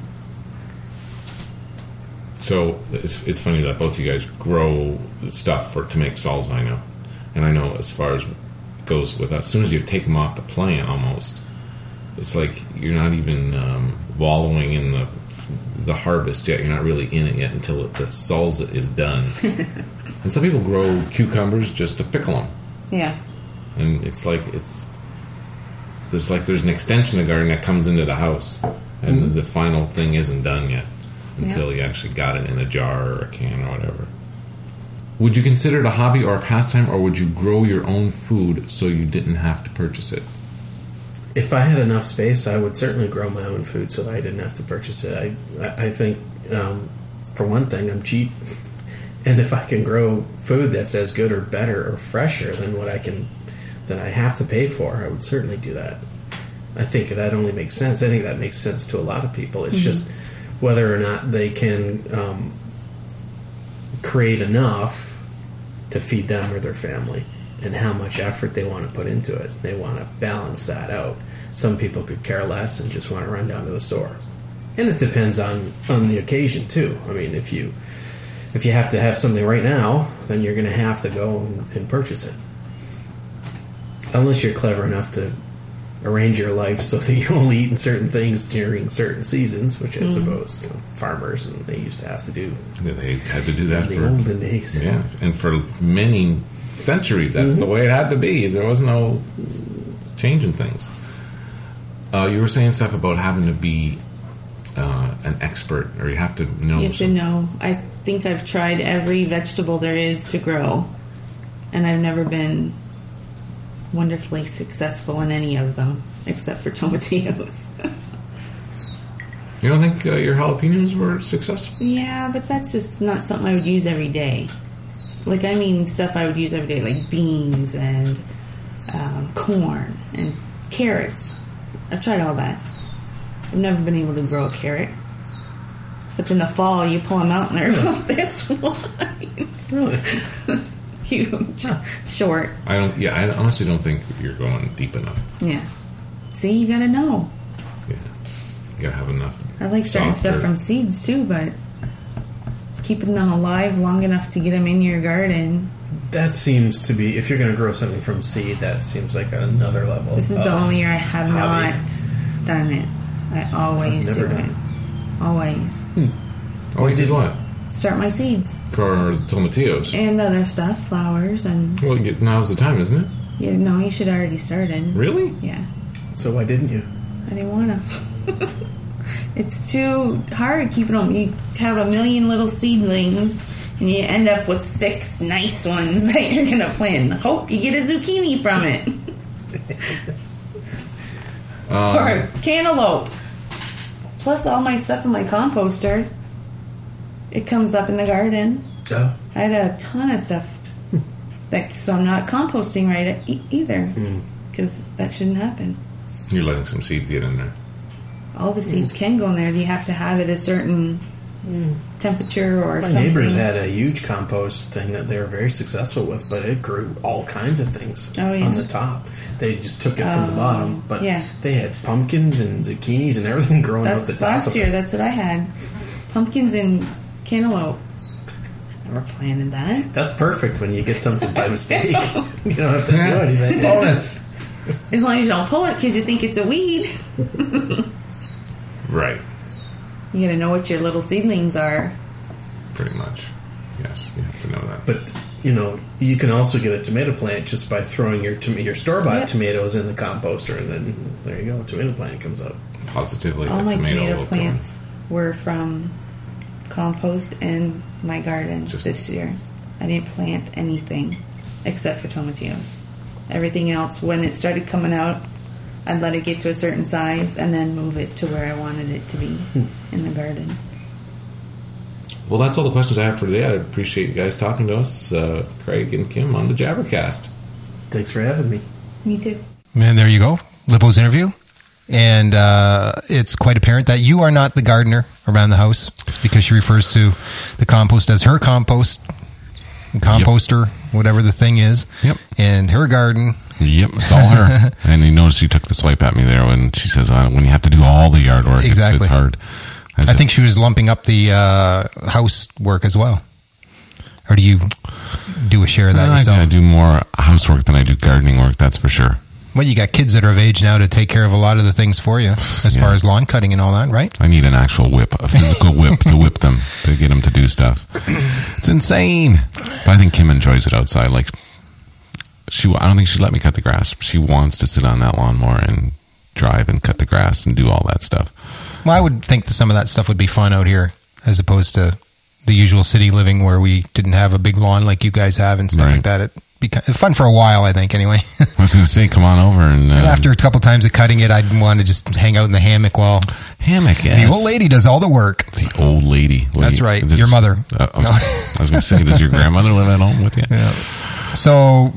So it's, it's funny that both of you guys grow stuff for to make salsa, I know. And I know as far as it goes with us, as soon as you take them off the plant almost, it's like you're not even um, wallowing in the the harvest yet. You're not really in it yet until the salsa is done. And some people grow cucumbers just to pickle them. Yeah. And it's like it's there's like there's an extension of garden that comes into the house, and mm-hmm. the final thing isn't done yet until yeah. you actually got it in a jar or a can or whatever. Would you consider it a hobby or a pastime, or would you grow your own food so you didn't have to purchase it? If I had enough space, I would certainly grow my own food so that I didn't have to purchase it. I I think, um, for one thing, I'm cheap. And if I can grow food that's as good or better or fresher than what I can, than I have to pay for, I would certainly do that. I think that only makes sense. I think that makes sense to a lot of people. It's mm-hmm. just whether or not they can um, create enough to feed them or their family, and how much effort they want to put into it. They want to balance that out. Some people could care less and just want to run down to the store. And it depends on, on the occasion, too. I mean, if you if you have to have something right now, then you're going to have to go and, and purchase it. Unless you're clever enough to arrange your life so that you only eat certain things during certain seasons, which I mm. suppose you know, farmers and they used to have to do. Yeah, they had to do that in for the olden days. Yeah, and for many centuries, that's mm-hmm. the way it had to be. There was no changing things. Uh, you were saying stuff about having to be uh, an expert, or you have to know. You have something. to know. I think I've tried every vegetable there is to grow, and I've never been wonderfully successful in any of them, except for tomatillos. You don't think uh, your jalapenos were successful? Yeah, but that's just not something I would use every day. Like, I mean stuff I would use every day, like beans and um, corn and carrots. I've tried all that. I've never been able to grow a carrot. Except in the fall, you pull them out and they're about this wide. Really? Huge. Short. I don't. Yeah, I honestly don't think you're going deep enough. Yeah. See, you gotta know. Yeah. You gotta have enough. I like starting stuff from seeds, too, but keeping them alive long enough to get them in your garden. That seems to be, if you're going to grow something from seed, that seems like another level. This is the only year I have hobby. not done it. I always I've never do done it. it. Always. Hmm. Always did what? Start my seeds. For tomatillos. And other stuff, flowers and... Well, now's the time, isn't it? Yeah, no, you should have already started. Really? Yeah. So why didn't you? I didn't want to. It's too hard keeping them. You have a million little seedlings, and you end up with six nice ones that you're going to plant. Hope you get a zucchini from it. um, or a cantaloupe. Plus all my stuff in my composter. It comes up in the garden. Oh. I had a ton of stuff. that, so I'm not composting right e- either. Because mm. that shouldn't happen. You're letting some seeds get in there. All the seeds mm. can go in there. You have to have it a certain mm. temperature or My something. My neighbors had a huge compost thing that they were very successful with, but it grew all kinds of things oh, yeah. on the top. They just took it from um, the bottom, but yeah. they had pumpkins and zucchinis and everything growing that's up the top. Last year, that's what I had. Pumpkins and cantaloupe. Never planted that. That's perfect when you get something by mistake. You don't have to do anything. Bonus. As long as you don't pull it because you think it's a weed. Right. You got to know what your little seedlings are. Pretty much. Yes, you have to know that. But, you know, you can also get a tomato plant just by throwing your tom- your store-bought yep. tomatoes in the composter, and then there you go, a tomato plant comes up. Positively, all a my tomato, tomato plants were from compost in my garden just this year. I didn't plant anything except for tomatillos. Everything else, when it started coming out, I'd let it get to a certain size and then move it to where I wanted it to be hmm. in the garden. Well, that's all the questions I have for today. I appreciate you guys talking to us, uh, Craig and Kim, on the Jabbercast. Thanks for having me. Me too. And there you go, Lippo's interview. And uh, it's quite apparent that you are not the gardener around the house because she refers to the compost as her compost. composter, yep. whatever the thing is. Yep. And her garden. Yep, it's all her. And you notice she took the swipe at me there when she says, uh, when you have to do all the yard work, exactly. it's, it's hard. I, I think she was lumping up the uh, house work as well. Or do you do a share of that I, yourself? I do more housework than I do gardening work, that's for sure. Well, you got kids that are of age now to take care of a lot of the things for you, as yeah. far as lawn cutting and all that, right? I need an actual whip, a physical whip to whip them, to get them to do stuff. It's insane. But I think Kim enjoys it outside. Like, she, I don't think she'd let me cut the grass. She wants to sit on that lawnmower and drive and cut the grass and do all that stuff. Well, I would think that some of that stuff would be fun out here, as opposed to the usual city living where we didn't have a big lawn like you guys have and stuff right. like that. It, Be fun for a while, I think, anyway. I was going to say, come on over. And, uh, and after a couple times of cutting it, I'd want to just hang out in the hammock while... Hammock, yes. The old lady does all the work. The old lady. Well, That's you, right. does, your mother. Uh, I was, no. was going to say, does your grandmother live at home with you? Yeah. So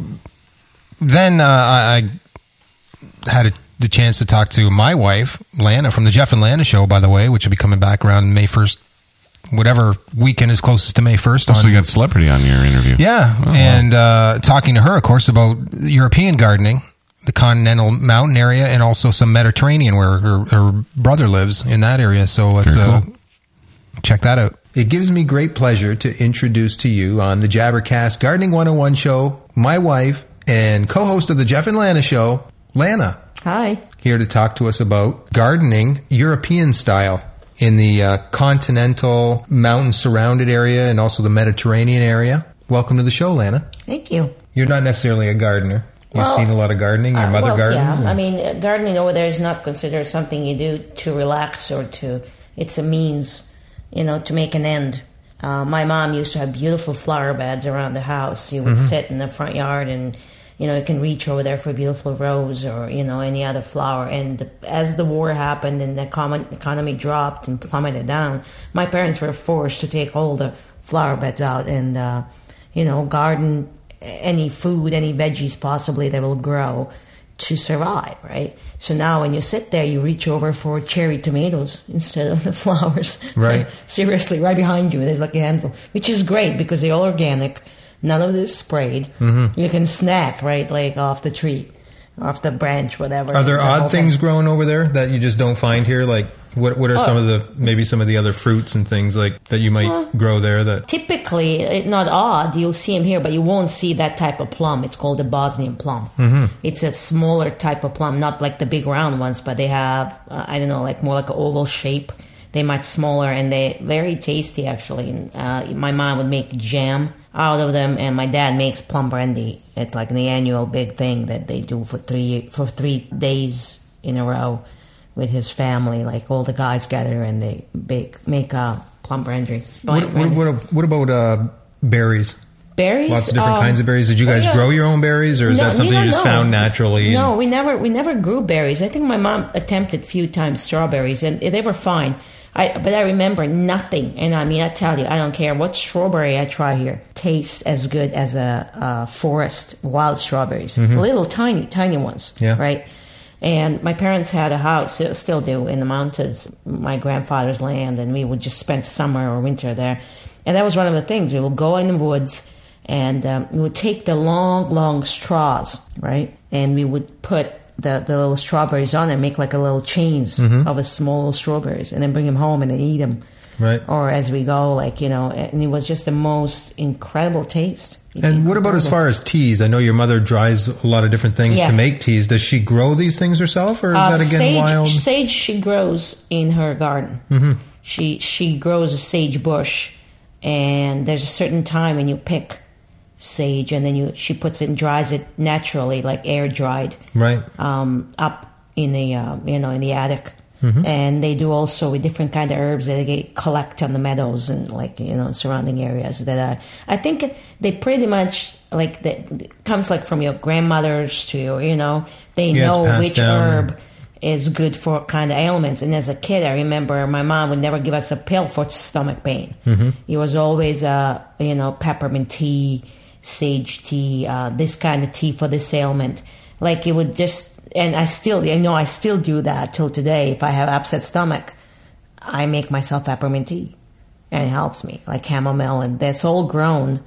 then uh, I had a, the chance to talk to my wife, Lana, from the Jeff and Lana Show, by the way, which will be coming back around May first. Whatever weekend is closest to May first. Oh, so you got celebrity on your interview. Yeah. Oh, and wow. uh, talking to her, of course, about European gardening, the continental mountain area, and also some Mediterranean where her, her brother lives in that area. So let's uh, cool. check that out. It gives me great pleasure to introduce to you on the Jabbercast Gardening one oh one show, my wife and co-host of the Jeff and Lana Show, Lana. Hi. Here to talk to us about gardening European style in the uh, continental mountain surrounded area and also the Mediterranean area. Welcome to the show, Lana. Thank you. You're not necessarily a gardener. You've well, seen a lot of gardening. Your uh, mother well, gardens. Yeah, and... I mean, gardening over there is not considered something you do to relax or to. It's a means, you know, to make an end. Uh, my mom used to have beautiful flower beds around the house. You would mm-hmm. sit in the front yard and, you know, you can reach over there for a beautiful rose or, you know, any other flower. And the, as the war happened and the economy dropped and plummeted down, my parents were forced to take all the flower beds out and, uh, you know, garden any food, any veggies possibly that will grow to survive, right? So now when you sit there, you reach over for cherry tomatoes instead of the flowers. Right. Seriously, right behind you, there's like a handful, which is great because they're all organic. None of this sprayed. Mm-hmm. You can snack, right, like off the tree, off the branch, whatever. Are there odd things thing. growing over there that you just don't find here? Like, what what are oh. some of the, maybe some of the other fruits and things like that you might uh, grow there? That typically, it, not odd, you'll see them here, but you won't see that type of plum. It's called the Bosnian plum. Mm-hmm. It's a smaller type of plum, not like the big round ones, but they have, uh, I don't know, like more like an oval shape. They're much smaller and they're very tasty, actually. Uh, my mom would make jam out of them, and my dad makes plum brandy. It's like an annual big thing that they do for three for three days in a row with his family. Like all the guys gather and they bake make a plum brandy. What, what, what, what about uh, berries? Berries, lots of different um, kinds of berries. Did you guys yeah. grow your own berries, or is no, that something you just know. found naturally? No, and... we never we never grew berries. I think my mom attempted a few times strawberries, and they were fine. I, but I remember nothing, and I mean, I tell you, I don't care what strawberry I try here, tastes as good as a, a forest wild strawberries, mm-hmm. little tiny, tiny ones, yeah. right? And my parents had a house, still do, in the mountains, my grandfather's land, and we would just spend summer or winter there. And that was one of the things. We would go in the woods, and um, we would take the long, long straws, right? And we would put the, the little strawberries on and make like a little chains mm-hmm. of a small strawberries and then bring them home and then eat them. Right. Or as we go, like, you know, and it was just the most incredible taste. And what about as far as teas? I know your mother dries a lot of different things yes. to make teas. Does she grow these things herself, or is uh, that again sage, wild? Sage she grows in her garden. Mm-hmm. She she grows a sage bush, and there's a certain time when you pick sage, and then you she puts it and dries it naturally, like air dried, right? Um, up in the uh, you know in the attic. Mm-hmm. And they do also with different kind of herbs that they collect on the meadows and like you know surrounding areas that are. I think they pretty much like that comes like from your grandmothers to your, you know they yeah, know which down. herb is good for kind of ailments. And as a kid, I remember my mom would never give us a pill for stomach pain. Mm-hmm. It was always a you know peppermint tea, sage tea, uh, this kind of tea for this ailment. Like it would just. And I still, you know, I still do that till today. If I have upset stomach, I make myself peppermint tea, and it helps me, like chamomile, and that's all grown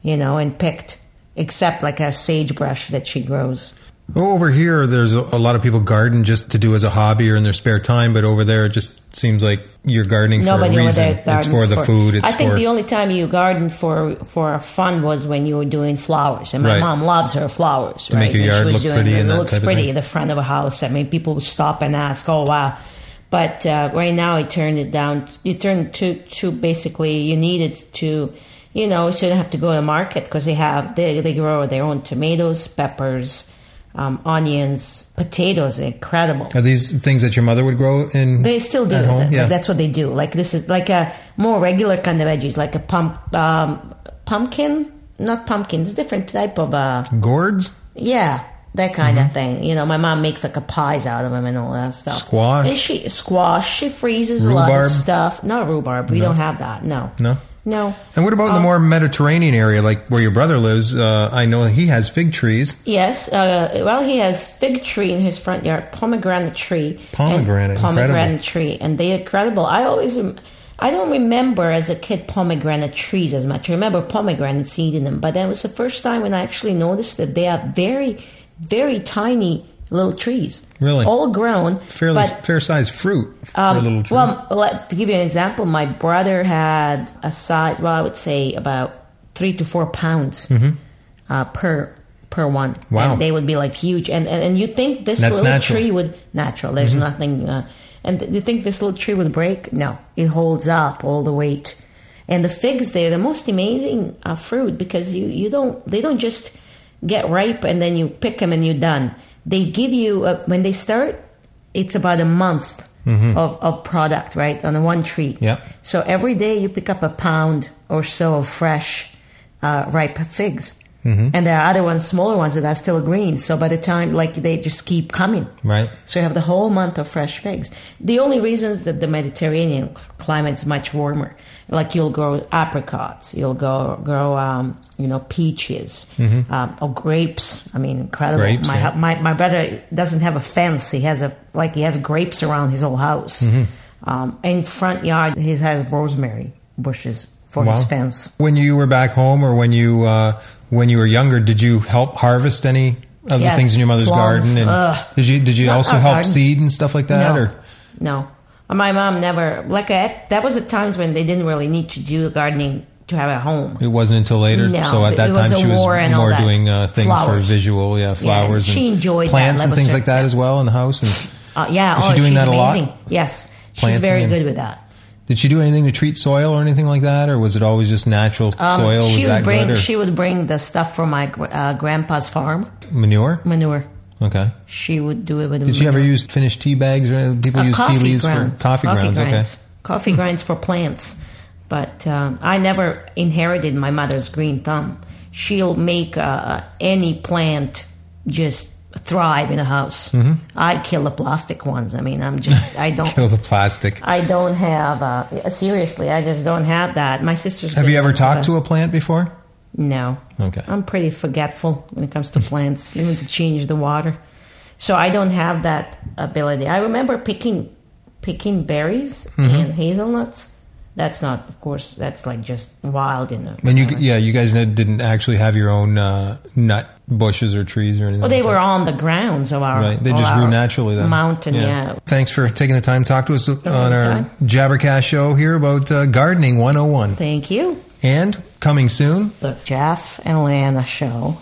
you know, and picked, except like a sagebrush that she grows. Over here, there's a a lot of people garden just to do as a hobby or in their spare time, but over there, it just seems like you're gardening Nobody for a over reason. there It's gardens for the food. It's I think for, the only time you garden for for fun was when you were doing flowers, and my Right. mom loves her flowers. To right? make your When yard she was look doing pretty it, and it that looks type of pretty thing. at the front of a house. I mean, people would stop and ask, "Oh wow!" But uh, right now, I turned it down. You turned to to basically you needed to, you know, you shouldn't have to go to the market because they have they they grow their own tomatoes, peppers. Um, onions, potatoes, incredible. Are these things that your mother would grow in? They still do. at home? That- Yeah. That's what they do. Like this is like a more regular kind of veggies, like a pump, um, pumpkin, not pumpkin. It's a different type of uh, Gourds? yeah, that kind Mm-hmm. of thing. You know, my mom makes like a pies out of them and all that stuff. Squash? And she squash. She freezes a lot Rhubarb? of stuff. Not rhubarb. We No. don't have that. No. No? No. And what about in the Um, more Mediterranean area, like where your brother lives? Uh, I know he has fig trees. Yes. Uh, well, he has fig tree in his front yard, pomegranate tree, Pomegranate, and pomegranate incredible. tree, and they're incredible. I always, rem- I don't remember as a kid pomegranate trees as much. I remember pomegranates eating them, but that was the first time when I actually noticed that they are very, very tiny little trees. Really? all grown, Fairly but fair-sized fruit for a um, little tree. well, let, to give you an example, my brother had a size. Well, I would say about three to four pounds uh, per per one. Mm-hmm. Wow. And they would be like huge, and and, and you think this That's little natural. tree would natural? There's Mhm. nothing, uh, and you think this little tree would break? No, it holds up all the weight. And the figs, they're the most amazing uh, fruit because you you don't they don't just get ripe and then you pick them and you're done. They give you uh, when they start, it's about a month Mhm. of, of product, right, on one tree. Yeah. So every day you pick up a pound or so of fresh, uh, ripe figs. Mhm. And there are other ones, smaller ones that are still green. So by the time, like, they just keep coming. Right. So you have the whole month of fresh figs. The only reason is that the Mediterranean climate is much warmer. Like you'll grow apricots, you'll go grow, um, you know, peaches, Mhm. um, or grapes. I mean, incredible. Grapes, my, yeah. my my brother doesn't have a fence. He has a like he has grapes around his whole house. Mhm. Um, in front yard, he has rosemary bushes for his Wow. fence. When you were back home, or when you uh, when you were younger, did you help harvest any of the Yes, things in your mother's plums, garden? And ugh. did you did you Not also our help garden. seed and stuff like that? No. Or No. My mom never, like, I, that was at times when they didn't really need to do gardening to have a home. it wasn't until later? No, so at that it was time, a she was war and all more that. doing uh, things Flowers. for visual, yeah, flowers she and enjoyed that. plants That and was things her- like that as well in the house. And Uh, yeah, was oh, she doing she's that a lot? amazing. Yes. She's Planting very and- good with that. Did she do anything to treat soil or anything like that, or was it always just natural Um, soil? she Was would that bring, good, or She would bring the stuff from my gr- uh, grandpa's farm, manure? manure. Okay. She would do it with Did she ever manure. use finished tea bags, or people Uh, use tea coffee leaves grounds. for coffee, grounds? grinds. Okay. Coffee grinds for plants. But um, I never inherited my mother's green thumb. She'll make uh, any plant just thrive in a house. Mhm. I kill the plastic ones. I mean, I'm just, I don't. Kill the plastic. I don't have, uh, seriously, I just don't have that. My sister's. Have you ever talked to to a plant before? No. Okay. I'm pretty forgetful when it comes to plants, even to change the water. So I don't have that ability. I remember picking picking berries Mhm. and hazelnuts. That's not, of course, that's like just wild in the. When you, yeah, you guys didn't actually have your own uh, nut bushes or trees or anything. Well, they like were that. on the grounds of our. Right, they of just our grew naturally then. Mountain, yeah. Thanks for taking the time to talk to us on our anytime. Jabbercast show here about uh, Gardening one oh one. Thank you. And coming soon. The Jeff and Lana show.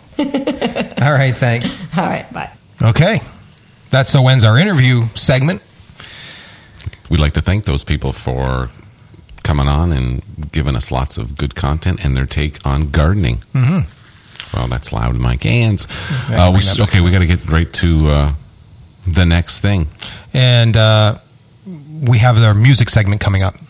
All right, thanks. All right, bye. Okay. That so ends our interview segment. We'd like to thank those people for coming on and giving us lots of good content and their take on gardening. Mm-hmm. Well, that's loud in my hands. Yeah, Uh, we, bring that okay, we got to get right to uh, the next thing. And uh, we have our music segment coming up.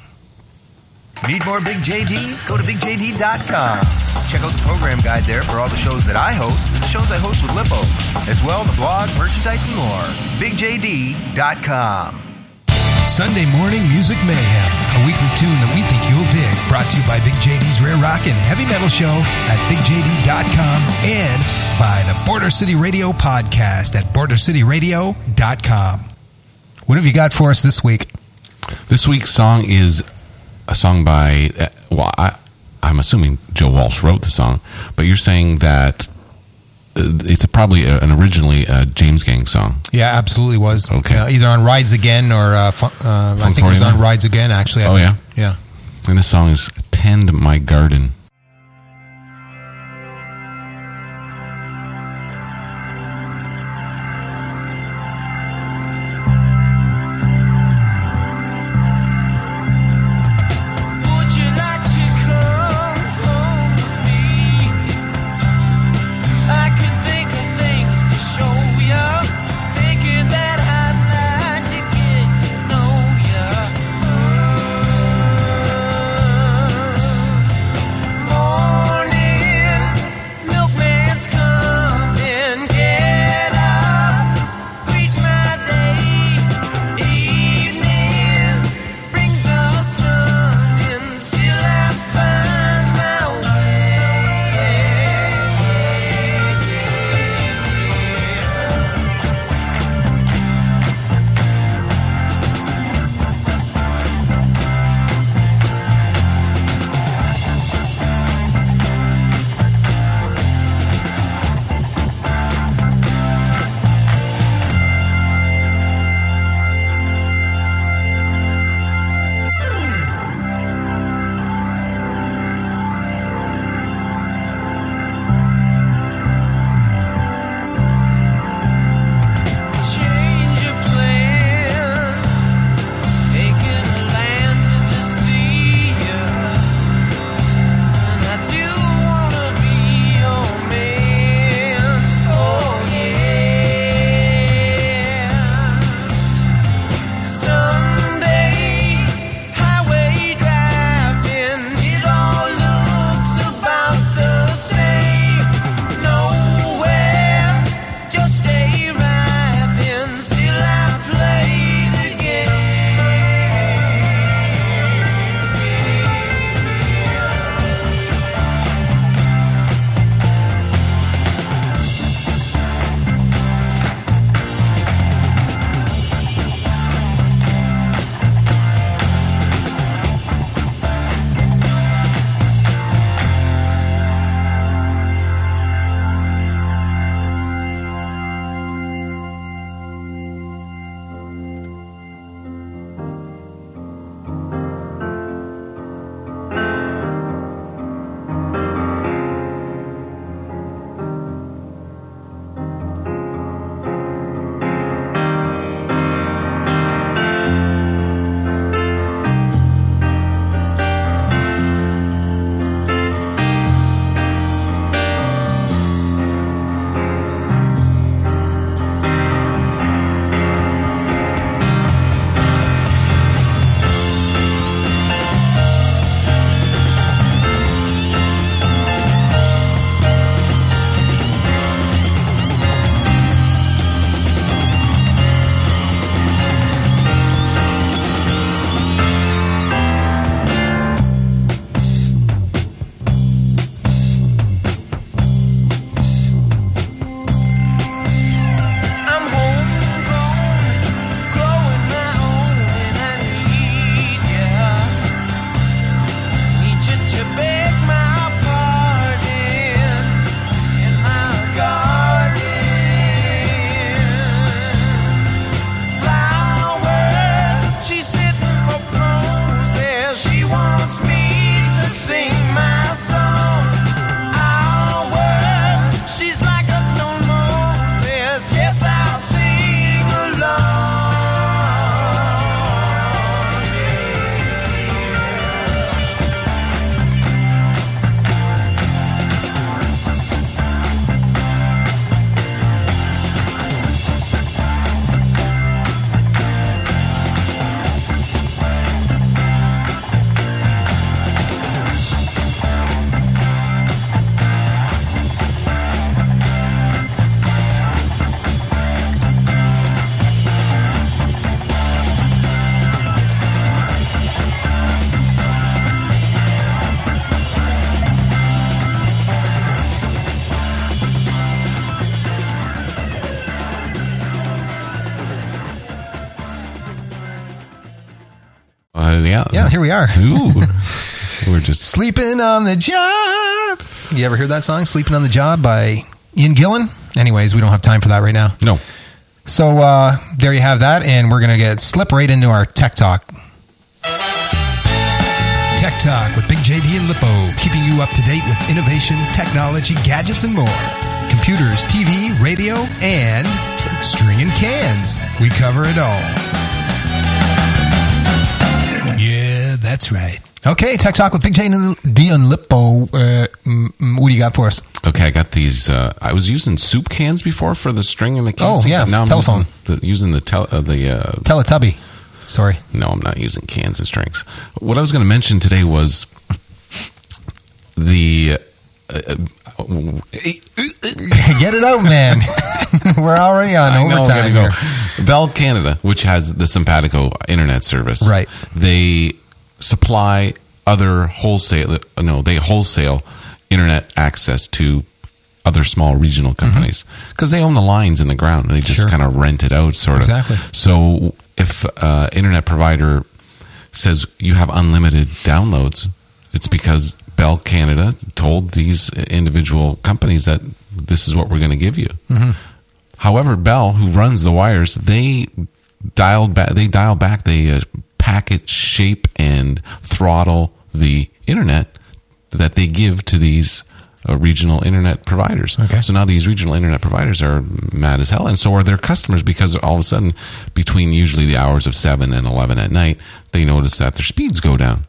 Need more Big J D? Go to big j d dot com. Check out the program guide there for all the shows that I host and the shows I host with Lippo. As well, the blog, merchandise, and more. big j d dot com. Sunday Morning Music Mayhem, a weekly tune that we think you'll dig. Brought to you by Big J D's Rare Rock and Heavy Metal Show at big j d dot com and by the Border City Radio podcast at border city radio dot com. What have you got for us this week? This week's song is a song by, uh, well, I, I'm assuming Joe Walsh wrote the song, but you're saying that it's a, probably a, an originally a James Gang song. Yeah, absolutely was. Okay. Uh, either on Rides Again or uh, fun, uh, I think it was on Rides Again, actually. I oh, think. yeah? Yeah. And this song is Tend My Garden. Uh, yeah. Yeah, here we are. Ooh. We're just Sleeping on the Job. You ever heard that song, Sleeping on the Job by Ian Gillan? Anyways, we don't have time for that right now. no. So uh, there you have that, and we're going to get slip right into our Tech Talk. Tech Talk with Big J D and Lippo, keeping you up to date with innovation, technology, gadgets, and more. Computers, T V, radio, and string and cans. We cover it all. Yeah, that's right. Okay, Tech Talk with Big J D and Lippo. Uh, mm, what do you got for us? Okay, I got these. Uh, I was using soup cans before for the string and the cans. Oh, yeah, Now I'm telephone. using the, using the, tel- uh, the uh, Teletubby. Sorry. No, I'm not using cans and strings. What I was going to mention today was the. Uh, uh, Get it out, man. We're already on I know, overtime gotta here. go. Bell Canada, which has the Simpatico internet service, Right. They supply other wholesale. No, they wholesale internet access to other small regional companies because they own the lines in the ground. They just Sure. kind of rent it out, sort of. Exactly. So if uh, internet provider says you have unlimited downloads, it's because Bell Canada told these individual companies that this is what we're going to give you. Mm-hmm. However, Bell, who runs the wires, they dialed back. They dial back. They uh, packet, shape, and throttle the internet that they give to these uh, regional internet providers. Okay. So now these regional internet providers are mad as hell, and so are their customers, because all of a sudden, between usually the hours of seven and eleven at night, they notice that their speeds go down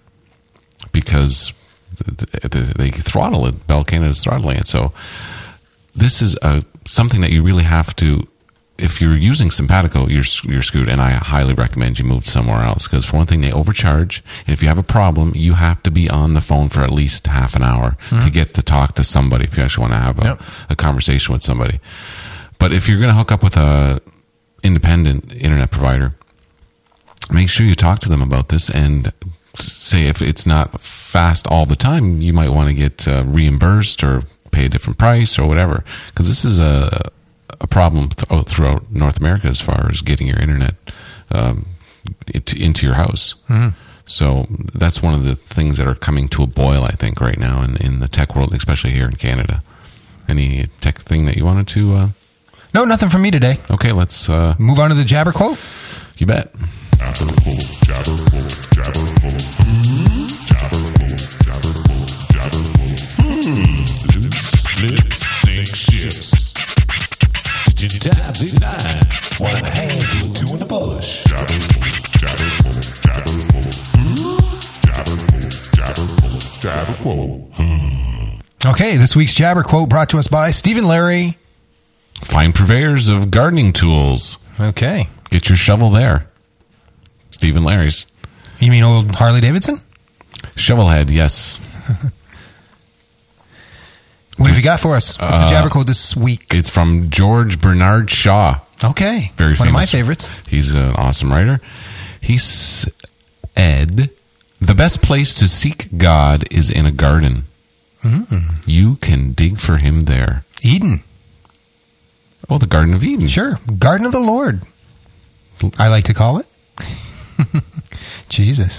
because they throttle it. Bell Canada's throttling it. So this is a, something that you really have to, if you're using Simpatico, you're, you're screwed. And I highly recommend you move somewhere else, because for one thing, they overcharge. And if you have a problem, you have to be on the phone for at least half an hour mm-hmm. to get to talk to somebody if you actually want to have a, yep. a conversation with somebody. But if you're going to hook up with a independent internet provider, make sure you talk to them about this and say if it's not fast all the time, you might want to get uh, reimbursed or pay a different price or whatever, because this is a a problem th- throughout North America as far as getting your internet um, into, into your house. Mm-hmm. So that's one of the things that are coming to a boil, I think, right now in, in the tech world, especially here in Canada. Any tech thing that you wanted to? Uh... No, nothing from me today. Okay, let's uh, move on to the Jabber quote. You bet. Jabber quote, jabber quote, jabber quote. Hmm? Jabber quote, jabber quote, jabber quote. Hmm. Split sink ships. Stitching tabs in nine. One hand with two in the bush. Jabber quote, jabber quote, jabber quote. Hmm? Jabber quote, jabber quote, jabber quote. Hmm. Okay, this week's Jabber quote brought to us by Stephen Larry. Fine purveyors of gardening tools. Okay. Get your shovel there. Stephen Larry's. You mean old Harley Davidson? Shovelhead, yes. What have you got for us? What's the Jabber quote this week? It's from George Bernard Shaw. Okay. Very One famous. of my favorites. He's an awesome writer. He said, the best place to seek God is in a garden. Mm. You can dig for him there. Eden. Oh, the Garden of Eden. Sure. Garden of the Lord, I like to call it. Jesus.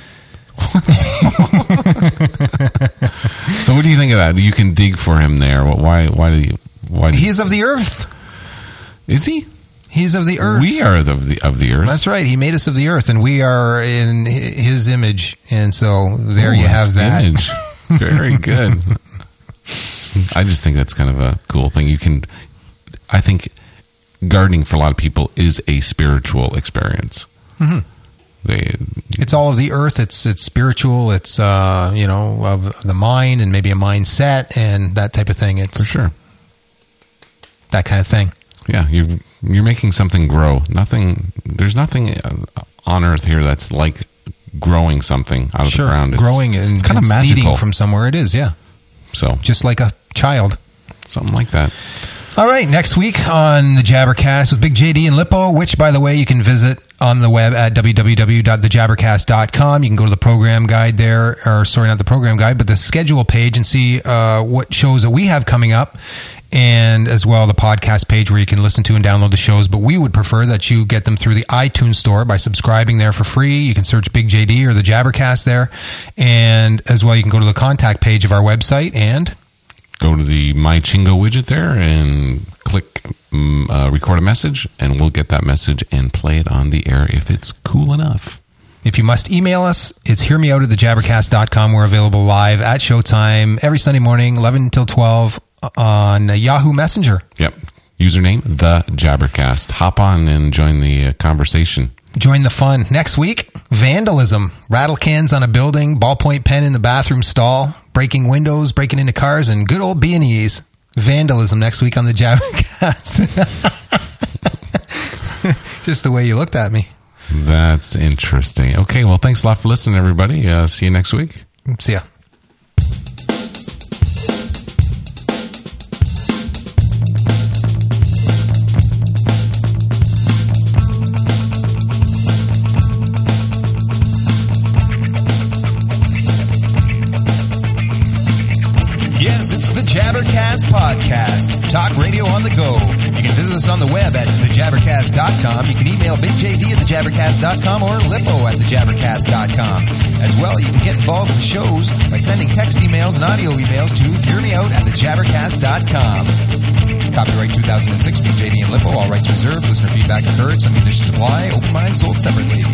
So what do you think of that? You can dig for him there. Why Why do you why do He you, is of the earth. Is he? He's of the earth. We are of the of the earth. That's right. He made us of the earth, and we are in his image. And so there Oh, you have his that. image. Very good. I just think that's kind of a cool thing. You can, I think, gardening for a lot of people is a spiritual experience. Mm-hmm. They, It's all of the earth. It's it's spiritual. It's uh, you know, of the mind and maybe a mindset and that type of thing. It's for sure that kind of thing. Yeah, you you're making something grow. Nothing. There's nothing on earth here that's like growing something out of Sure, the ground. It's, growing and, it's kind and of magical seeding from somewhere. It is, yeah. So just like a child, something like that. All right, next week on the Jabbercast with Big J D and Lippo, which, by the way, you can visit on the web at w w w dot the jabbercast dot com. You can go to the program guide there, or sorry, not the program guide, but the schedule page, and see uh, what shows that we have coming up. and as well the podcast page where you can listen to and download the shows. But we would prefer that you get them through the iTunes store by subscribing there for free. You can search Big J D or the Jabbercast there. And as well, you can go to the contact page of our website and go to the My Chingo widget there and click um, uh, record a message, and we'll get that message and play it on the air if it's cool enough. If you must email us, it's hearmeout at the jabbercast dot com. We're available live at showtime every Sunday morning, eleven until twelve on Yahoo Messenger. Yep. Username, The Jabbercast. Hop on and join the uh, conversation. Join the fun. Next week, vandalism. Rattle cans on a building, ballpoint pen in the bathroom stall, breaking windows, breaking into cars, and good old B and E's. Vandalism next week on the Jabbercast. Just the way you looked at me. That's interesting. Okay, well, thanks a lot for listening, everybody. Uh, see you next week. See ya. Yes, it's the Jabbercast Podcast. Talk radio on the go. You can visit us on the web at the jabbercast dot com. You can email Big J D at the jabbercast dot com or Lippo at the jabbercast dot com. As well, you can get involved with the shows by sending text emails and audio emails to hear me out at the jabbercast dot com. Copyright two thousand six, Big J D and Lippo. All rights reserved. Listener feedback encouraged. Some conditions apply. Open mind sold separately.